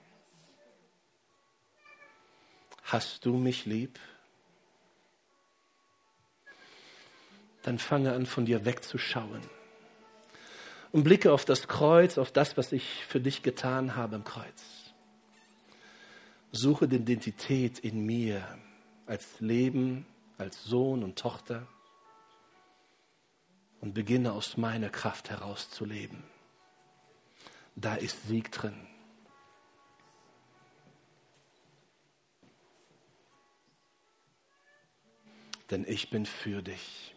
Hast du mich lieb? Dann fange an, von dir wegzuschauen. Und blicke auf das Kreuz, auf das, was ich für dich getan habe im Kreuz. Suche die Identität in mir als Leben, als Sohn und Tochter und beginne aus meiner Kraft heraus zu leben. Da ist Sieg drin. Denn ich bin für dich.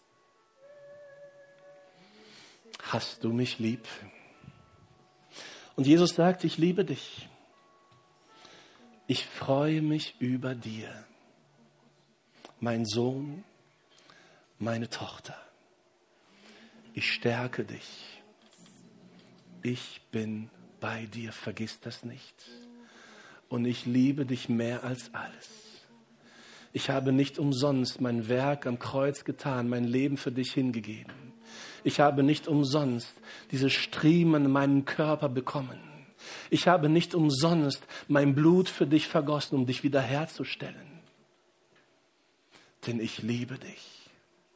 Hast du mich lieb? Und Jesus sagt, ich liebe dich. Ich freue mich über dir. Mein Sohn, meine Tochter. Ich stärke dich. Ich bin bei dir, vergiss das nicht. Und ich liebe dich mehr als alles. Ich habe nicht umsonst mein Werk am Kreuz getan, mein Leben für dich hingegeben. Ich habe nicht umsonst diese Striemen in meinem Körper bekommen. Ich habe nicht umsonst mein Blut für dich vergossen, um dich wiederherzustellen. Denn ich liebe dich.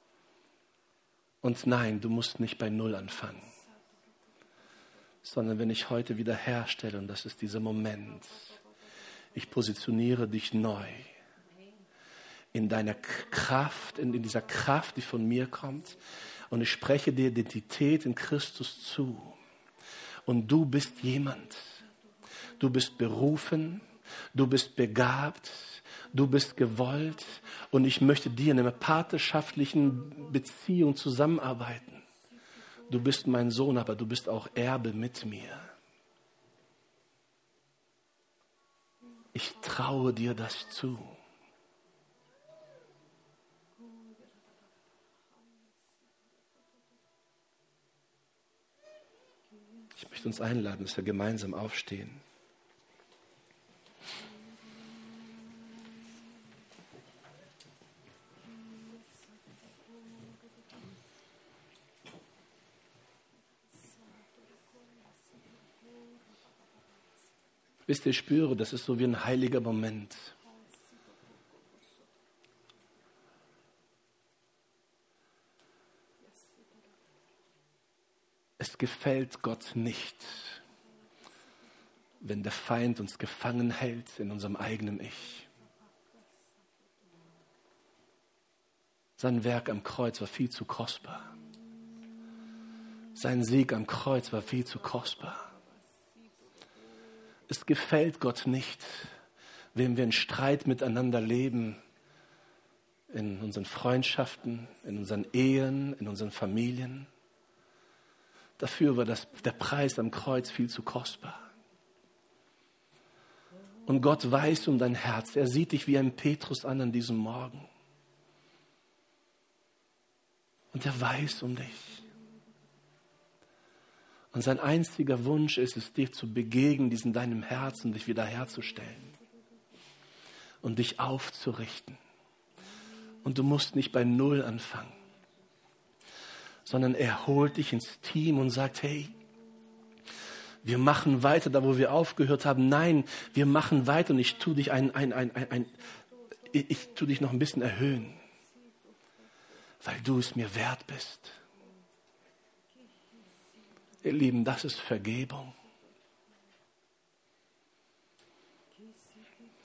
Und nein, du musst nicht bei Null anfangen. Sondern wenn ich heute wiederherstelle, und das ist dieser Moment, ich positioniere dich neu. In deiner Kraft, in, in dieser Kraft, die von mir kommt. Und ich spreche dir Identität in Christus zu. Und du bist jemand. Du bist berufen. Du bist begabt. Du bist gewollt. Und ich möchte dir in einer partnerschaftlichen Beziehung zusammenarbeiten. Du bist mein Sohn, aber du bist auch Erbe mit mir. Ich traue dir das zu. Ich möchte uns einladen, dass wir gemeinsam aufstehen. Wisst ihr, ich spüre, das ist so wie ein heiliger Moment. Es gefällt Gott nicht, wenn der Feind uns gefangen hält in unserem eigenen Ich. Sein Werk am Kreuz war viel zu kostbar. Sein Sieg am Kreuz war viel zu kostbar. Es gefällt Gott nicht, wenn wir in Streit miteinander leben, in unseren Freundschaften, in unseren Ehen, in unseren Familien. Dafür war das, der Preis am Kreuz viel zu kostbar. Und Gott weiß um dein Herz. Er sieht dich wie ein Petrus an an diesem Morgen. Und er weiß um dich. Und sein einziger Wunsch ist es, dir zu begegnen, dies in deinem Herzen, dich wiederherzustellen. Und dich aufzurichten. Und du musst nicht bei Null anfangen. Sondern er holt dich ins Team und sagt, hey, wir machen weiter, da wo wir aufgehört haben. Nein, wir machen weiter und ich tue dich ein, ein, ein, ein, ein ich tue dich noch ein bisschen erhöhen. Weil du es mir wert bist. Ihr Lieben, das ist Vergebung.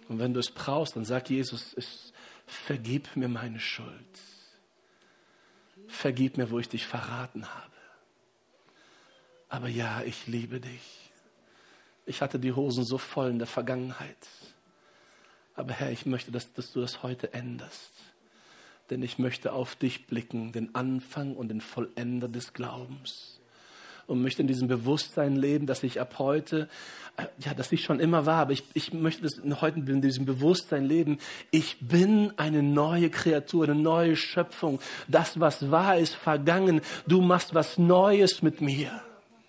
Und wenn du es brauchst, dann sag Jesus, es, vergib mir meine Schuld. Vergib mir, wo ich dich verraten habe. Aber ja, ich liebe dich. Ich hatte die Hosen so voll in der Vergangenheit. Aber Herr, ich möchte, dass, dass du das heute änderst. Denn ich möchte auf dich blicken, den Anfang und den Vollender des Glaubens. Und möchte in diesem Bewusstsein leben, dass ich ab heute, ja, dass ich schon immer war, aber ich, ich möchte das heute in diesem Bewusstsein leben. Ich bin eine neue Kreatur, eine neue Schöpfung. Das, was war, ist vergangen. Du machst was Neues mit mir.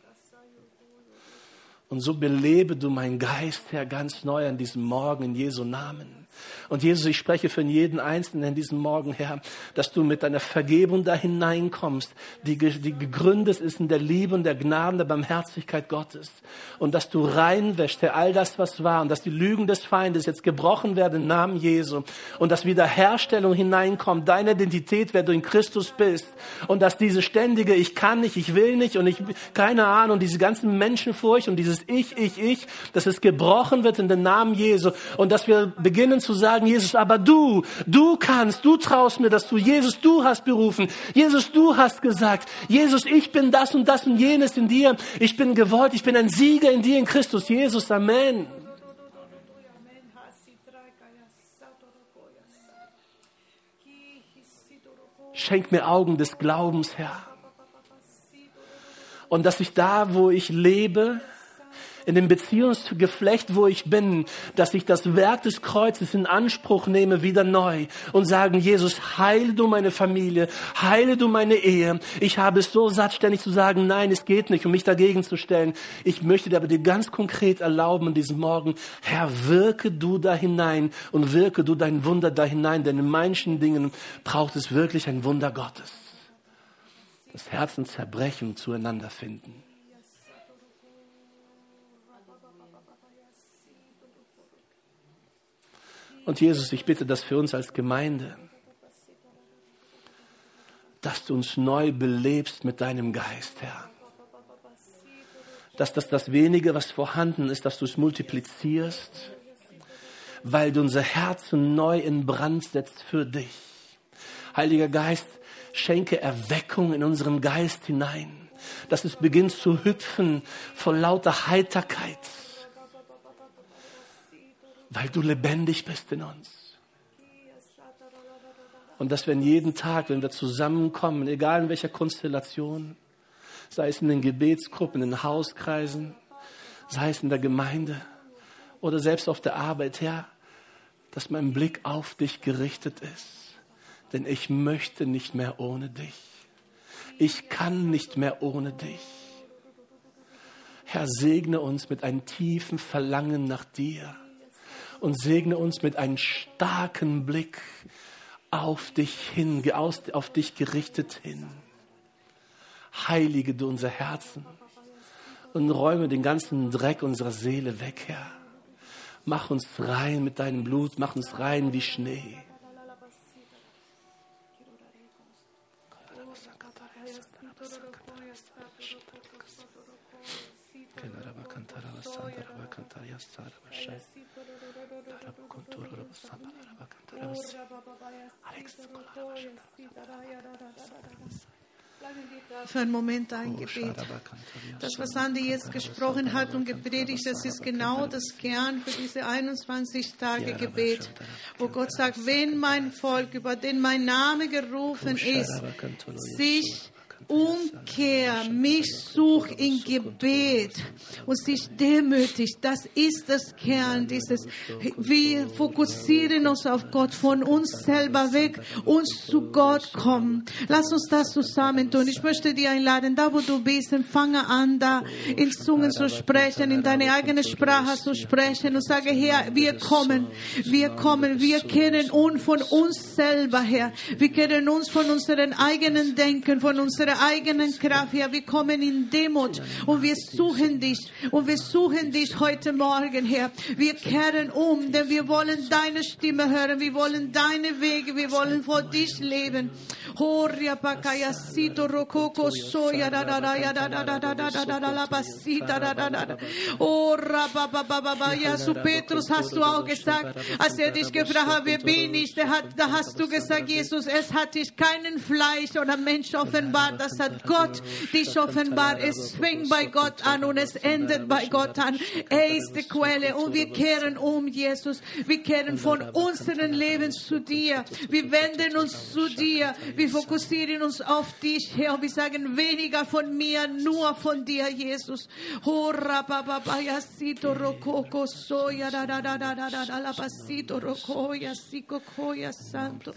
Und so belebe du meinen Geist, Herr, ganz neu an diesem Morgen in Jesu Namen. Und Jesus, ich spreche für jeden Einzelnen in diesem Morgen, Herr, dass du mit deiner Vergebung da hineinkommst, die, die gegründet ist in der Liebe und der Gnade, der Barmherzigkeit Gottes. Und dass du reinwäschst, Herr, all das, was war. Und dass die Lügen des Feindes jetzt gebrochen werden im Namen Jesu. Und dass Wiederherstellung hineinkommt, deine Identität, wer du in Christus bist. Und dass diese ständige, ich kann nicht, ich will nicht und ich, keine Ahnung, diese ganzen Menschenfurcht und dieses Ich, ich, ich, dass es gebrochen wird in den Namen Jesu. Und dass wir beginnen zu sagen, Jesus, aber du, du kannst, du traust mir das zu. Jesus, du hast berufen. Jesus, du hast gesagt. Jesus, ich bin das und das und jenes in dir. Ich bin gewollt, ich bin ein Sieger in dir, in Christus Jesus. Amen. Schenk mir Augen des Glaubens, Herr. Und dass ich da, wo ich lebe, in dem Beziehungsgeflecht, wo ich bin, dass ich das Werk des Kreuzes in Anspruch nehme, wieder neu und sagen, Jesus, heile du meine Familie, heile du meine Ehe. Ich habe es so satt, ständig zu sagen, nein, es geht nicht, um mich dagegen zu stellen. Ich möchte dir aber dir ganz konkret erlauben an diesem Morgen, Herr, wirke du da hinein und wirke du dein Wunder da hinein, denn in manchen Dingen braucht es wirklich ein Wunder Gottes. Das Herzen zerbrechen und zueinander finden. Und Jesus, ich bitte das für uns als Gemeinde, dass du uns neu belebst mit deinem Geist, Herr. Dass das das Wenige, was vorhanden ist, dass du es multiplizierst, weil du unser Herzen neu in Brand setzt für dich. Heiliger Geist, schenke Erweckung in unseren Geist hinein, dass es beginnt zu hüpfen vor lauter Heiterkeit. Weil du lebendig bist in uns. Und dass wir jeden Tag, wenn wir zusammenkommen, egal in welcher Konstellation, sei es in den Gebetsgruppen, in den Hauskreisen, sei es in der Gemeinde oder selbst auf der Arbeit, Herr, dass mein Blick auf dich gerichtet ist. Denn ich möchte nicht mehr ohne dich. Ich kann nicht mehr ohne dich. Herr, segne uns mit einem tiefen Verlangen nach dir. Und segne uns mit einem starken Blick auf dich hin, auf dich gerichtet hin. Heilige du unser Herzen und räume den ganzen Dreck unserer Seele weg, Herr. Mach uns rein mit deinem Blut, mach uns rein wie Schnee. Für einen Moment ein Gebet. Das, was Andi jetzt gesprochen hat und gepredigt, das ist genau das Kern für diese einundzwanzig Tage Gebet, wo Gott sagt, wenn mein Volk, über den mein Name gerufen ist, sich umkehrt, mich sucht in Gebet und sich demütigt. Das ist das Kern dieses. Wir fokussieren uns auf Gott, von uns selber weg, uns zu Gott kommen. Lass uns das zusammen tun. Ich möchte dir einladen, da wo du bist, fange an, da in Zungen zu sprechen, in deine eigene Sprache zu sprechen und sage, Herr, wir kommen, wir kommen, wir kennen uns von uns selber, Herr. Wir kennen uns von unserem eigenen Denken, von unserer unserer eigenen Kraft, Herr. Wir kommen in Demut und wir suchen dich. Und wir suchen dich heute Morgen, Herr. Wir kehren um, denn wir wollen deine Stimme hören. Wir wollen deine Wege. Wir wollen vor dich leben. Horia pakaya sito rokoko soya da da da ya da da da da da da da da la basita da da da. Oh Rabba Baba Baba, ja, zu Petrus hast du auch gesagt, als er dich gefragt hat, wer bin ich, da, hat, da hast du gesagt, Jesus, es hat dich keinen Fleisch oder Mensch offenbart, das hat Gott dich offenbart. Es fängt bei Gott an und es endet bei Gott an. Er ist die Quelle und wir kehren um, Jesus. Wir kehren von unserem Leben zu dir. Wir wenden uns zu dir. Wir fokussieren uns auf dich, Herr. Wir sagen weniger von mir, nur von dir, Jesus. Hora Baba Baya Sito Rokoko Soya da da da da da da da la Pasito Rokoya Siko Koya Santo.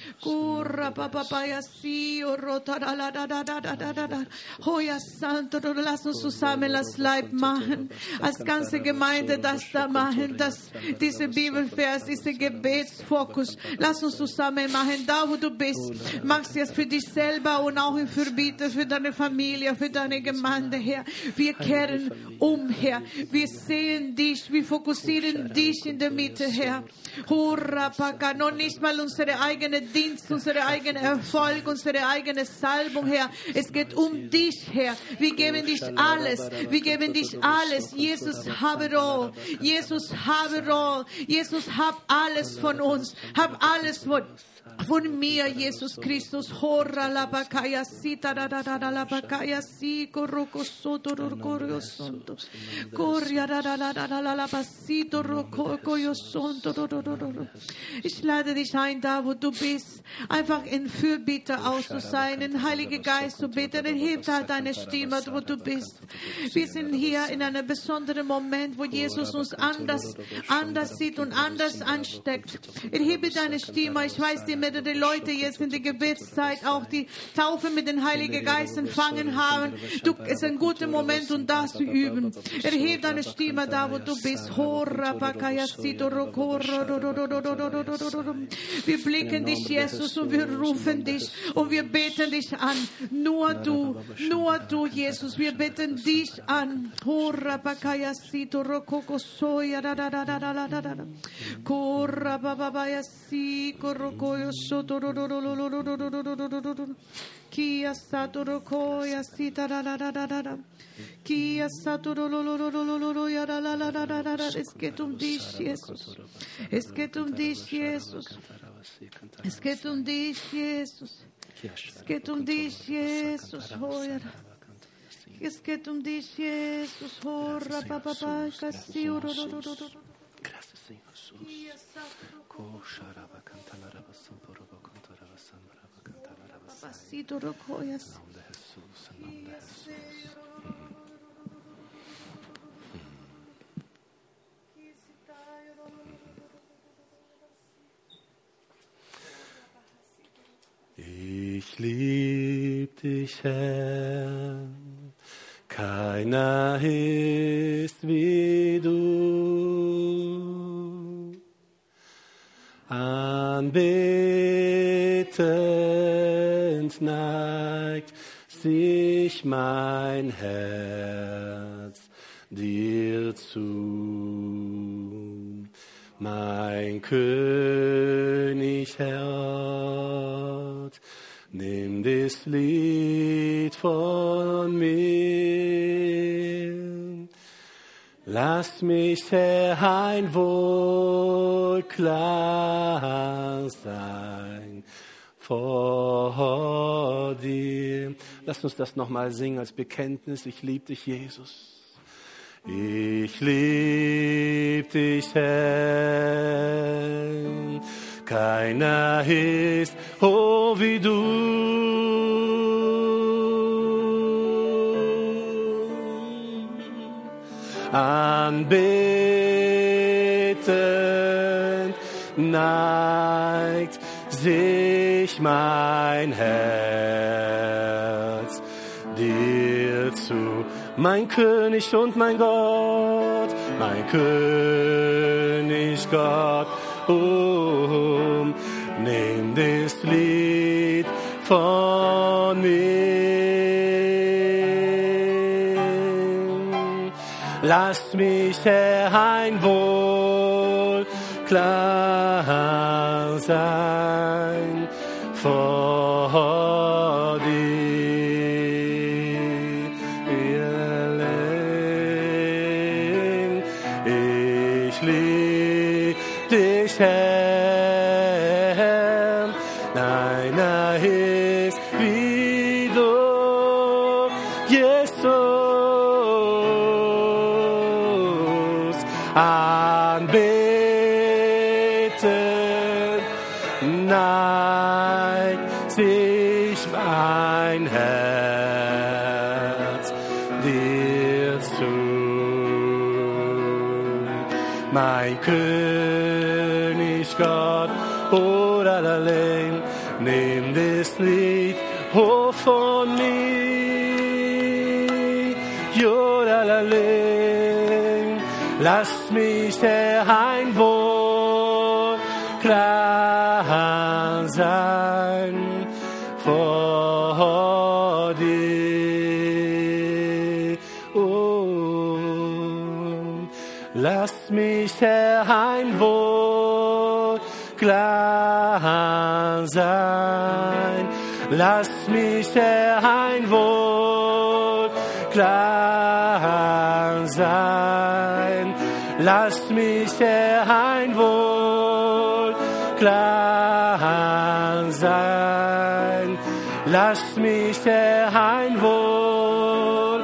Kurra Baba Baya Sio Rota da da da da da da da da da. Hoya Santo, lass uns zusammen das Leib machen. Als ganze Gemeinde das da machen, das, diese Bibelvers, diese Gebetsfokus. Lass uns zusammen machen, da wo du bist. Mach's jetzt für dich selber und auch in Fürbitte, für deine Familie, für deine Gemeinde, Herr. Wir kehren um, Herr. Wir sehen dich, wir fokussieren dich in der Mitte, Herr. Hurra, Paka, noch nicht mal unsere eigene Dienst, unsere eigene Erfolg, unsere eigene Salbung, Herr. Es geht um dich, Herr. Wir geben dich alles. Wir geben dich alles. Jesus, habe all. Jesus, habe all. Jesus, hab alles von uns. Hab alles von Von mir, Jesus Christus, Horra la Bacaya Sita da da da da la Bacaya Si Corroco Soto Rocorio Santo Corria da da da da da la Pasito Rocorio Santo. Ich lade dich ein, da wo du bist, einfach in Fürbitte aus zu sein, in Heilige Geist zu beten. Erhebe halt deine Stimme, wo du bist. Wir sind hier in einem besonderen Moment, wo Jesus uns anders, anders sieht und anders ansteckt. Erhebe deine Stimme. Ich weiß, die mehrere Leute jetzt in der Gebetszeit auch die Taufe mit den Heiligen Geist empfangen haben. Du, es ist ein guter Moment, um das zu üben. Erhebe deine Stimme da, wo du bist. Wir blicken dich, Jesus, und wir rufen dich und wir beten dich an. Nur du, nur du, Jesus. Wir beten dich an. Kia saturo koya sita da da da da da da. Kia saturo lo lo lo lo lo lo lo ya da la la la la la. Es geht um dich, Jesus. Es geht um dich, Jesus. Es geht um dich, Jesus. Es geht um dich, Jesus. Es geht um dich, Jesus. Hora pa pa pa kasi ro ro ro ro ro. Gracias, Señor Jesús. Pasito rocoyas. En nombre de Jesús, en nombre de Jesús. Ich lieb dich, Herr, keiner ist wie du. Anbetend neigt sich mein Herz dir zu. Mein König Herz, nimm das Lied von mir. Lass mich, Herr, ein wohl klar sein vor dir. Lass uns das nochmal singen als Bekenntnis. Ich liebe dich, Jesus. Ich lieb dich, Herr. Keiner ist oh wie du. Anbetend neigt sich mein Herz dir zu. Mein König und mein Gott, mein König Gott, oh, nimm das Lied von mir. lass mich, Herr, ein wohl klar sein vor dir. Ich lieb dich, Herr, deiner ist wie du, Jesus, anbeten, neigt sich mein Herz dir zu. Mein König Gott, oder allein, nimm das Lied hoch von mir, oder allein, lass mich, Herr, ein wohl klar sein vor dir. Oh, lass mich, Herr, ein wohl klar sein. Lass mich, Herr, ein wohl klar sein. Lass mich, Herr, ein wohl klar sein. Lass mich, Herr, ein wohl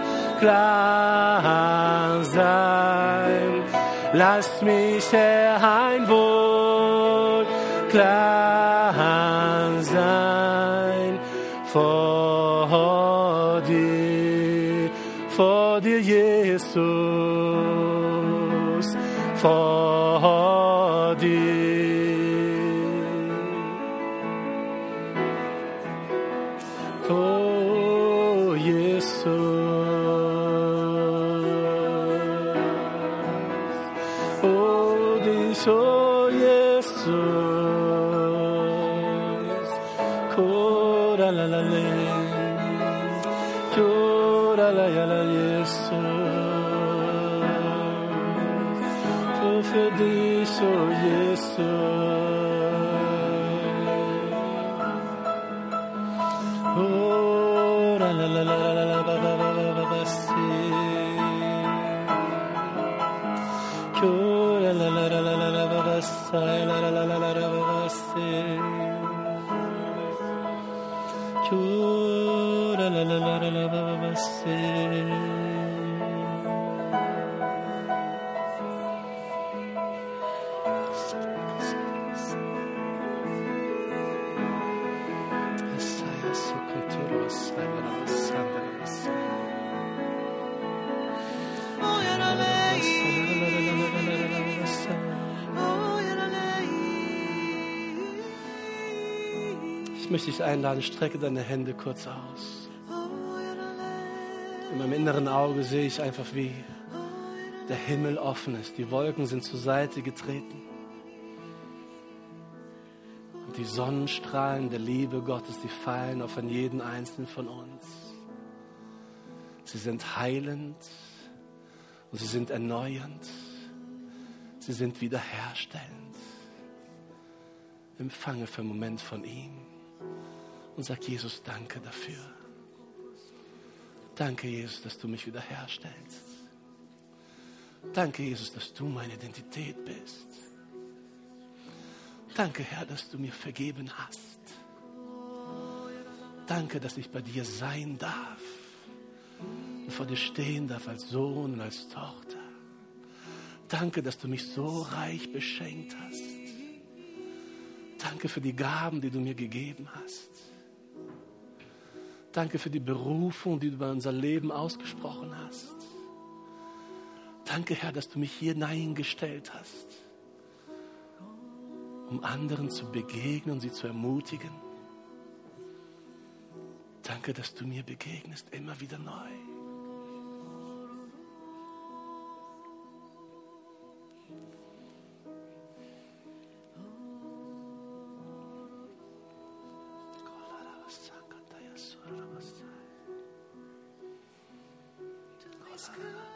klar sein. Lass mich, Herr, ein wohl klar sein vor dir, vor dir, Jesus, vor dir, oh Jesus, oh dich, oh Jesus, Kora la la la, Kora la la la, Jesus, oh für dich, oh Jesus. Oh, la la la la la la ba ba ba ba ba si. Oh, la la la la la la la ba ba sa la la la la la la ba ba si. Oh, la la la la la la ba ba ba si. Ich möchte dich einladen, strecke deine Hände kurz aus. In meinem inneren Auge sehe ich einfach, wie der Himmel offen ist. Die Wolken sind zur Seite getreten. Und die Sonnenstrahlen der Liebe Gottes, die fallen auf an jeden einzelnen von uns. Sie sind heilend und sie sind erneuernd. Sie sind wiederherstellend. Empfange für einen Moment von ihm. Und sag, Jesus, danke dafür. Danke, Jesus, dass du mich wiederherstellst. Danke, Jesus, dass du meine Identität bist. Danke, Herr, dass du mir vergeben hast. Danke, dass ich bei dir sein darf und vor dir stehen darf als Sohn und als Tochter. Danke, dass du mich so reich beschenkt hast. Danke für die Gaben, die du mir gegeben hast. Danke für die Berufung, die du über unser Leben ausgesprochen hast. Danke, Herr, dass du mich hier hineingestellt hast, um anderen zu begegnen und sie zu ermutigen. Danke, dass du mir begegnest, immer wieder neu. It's good.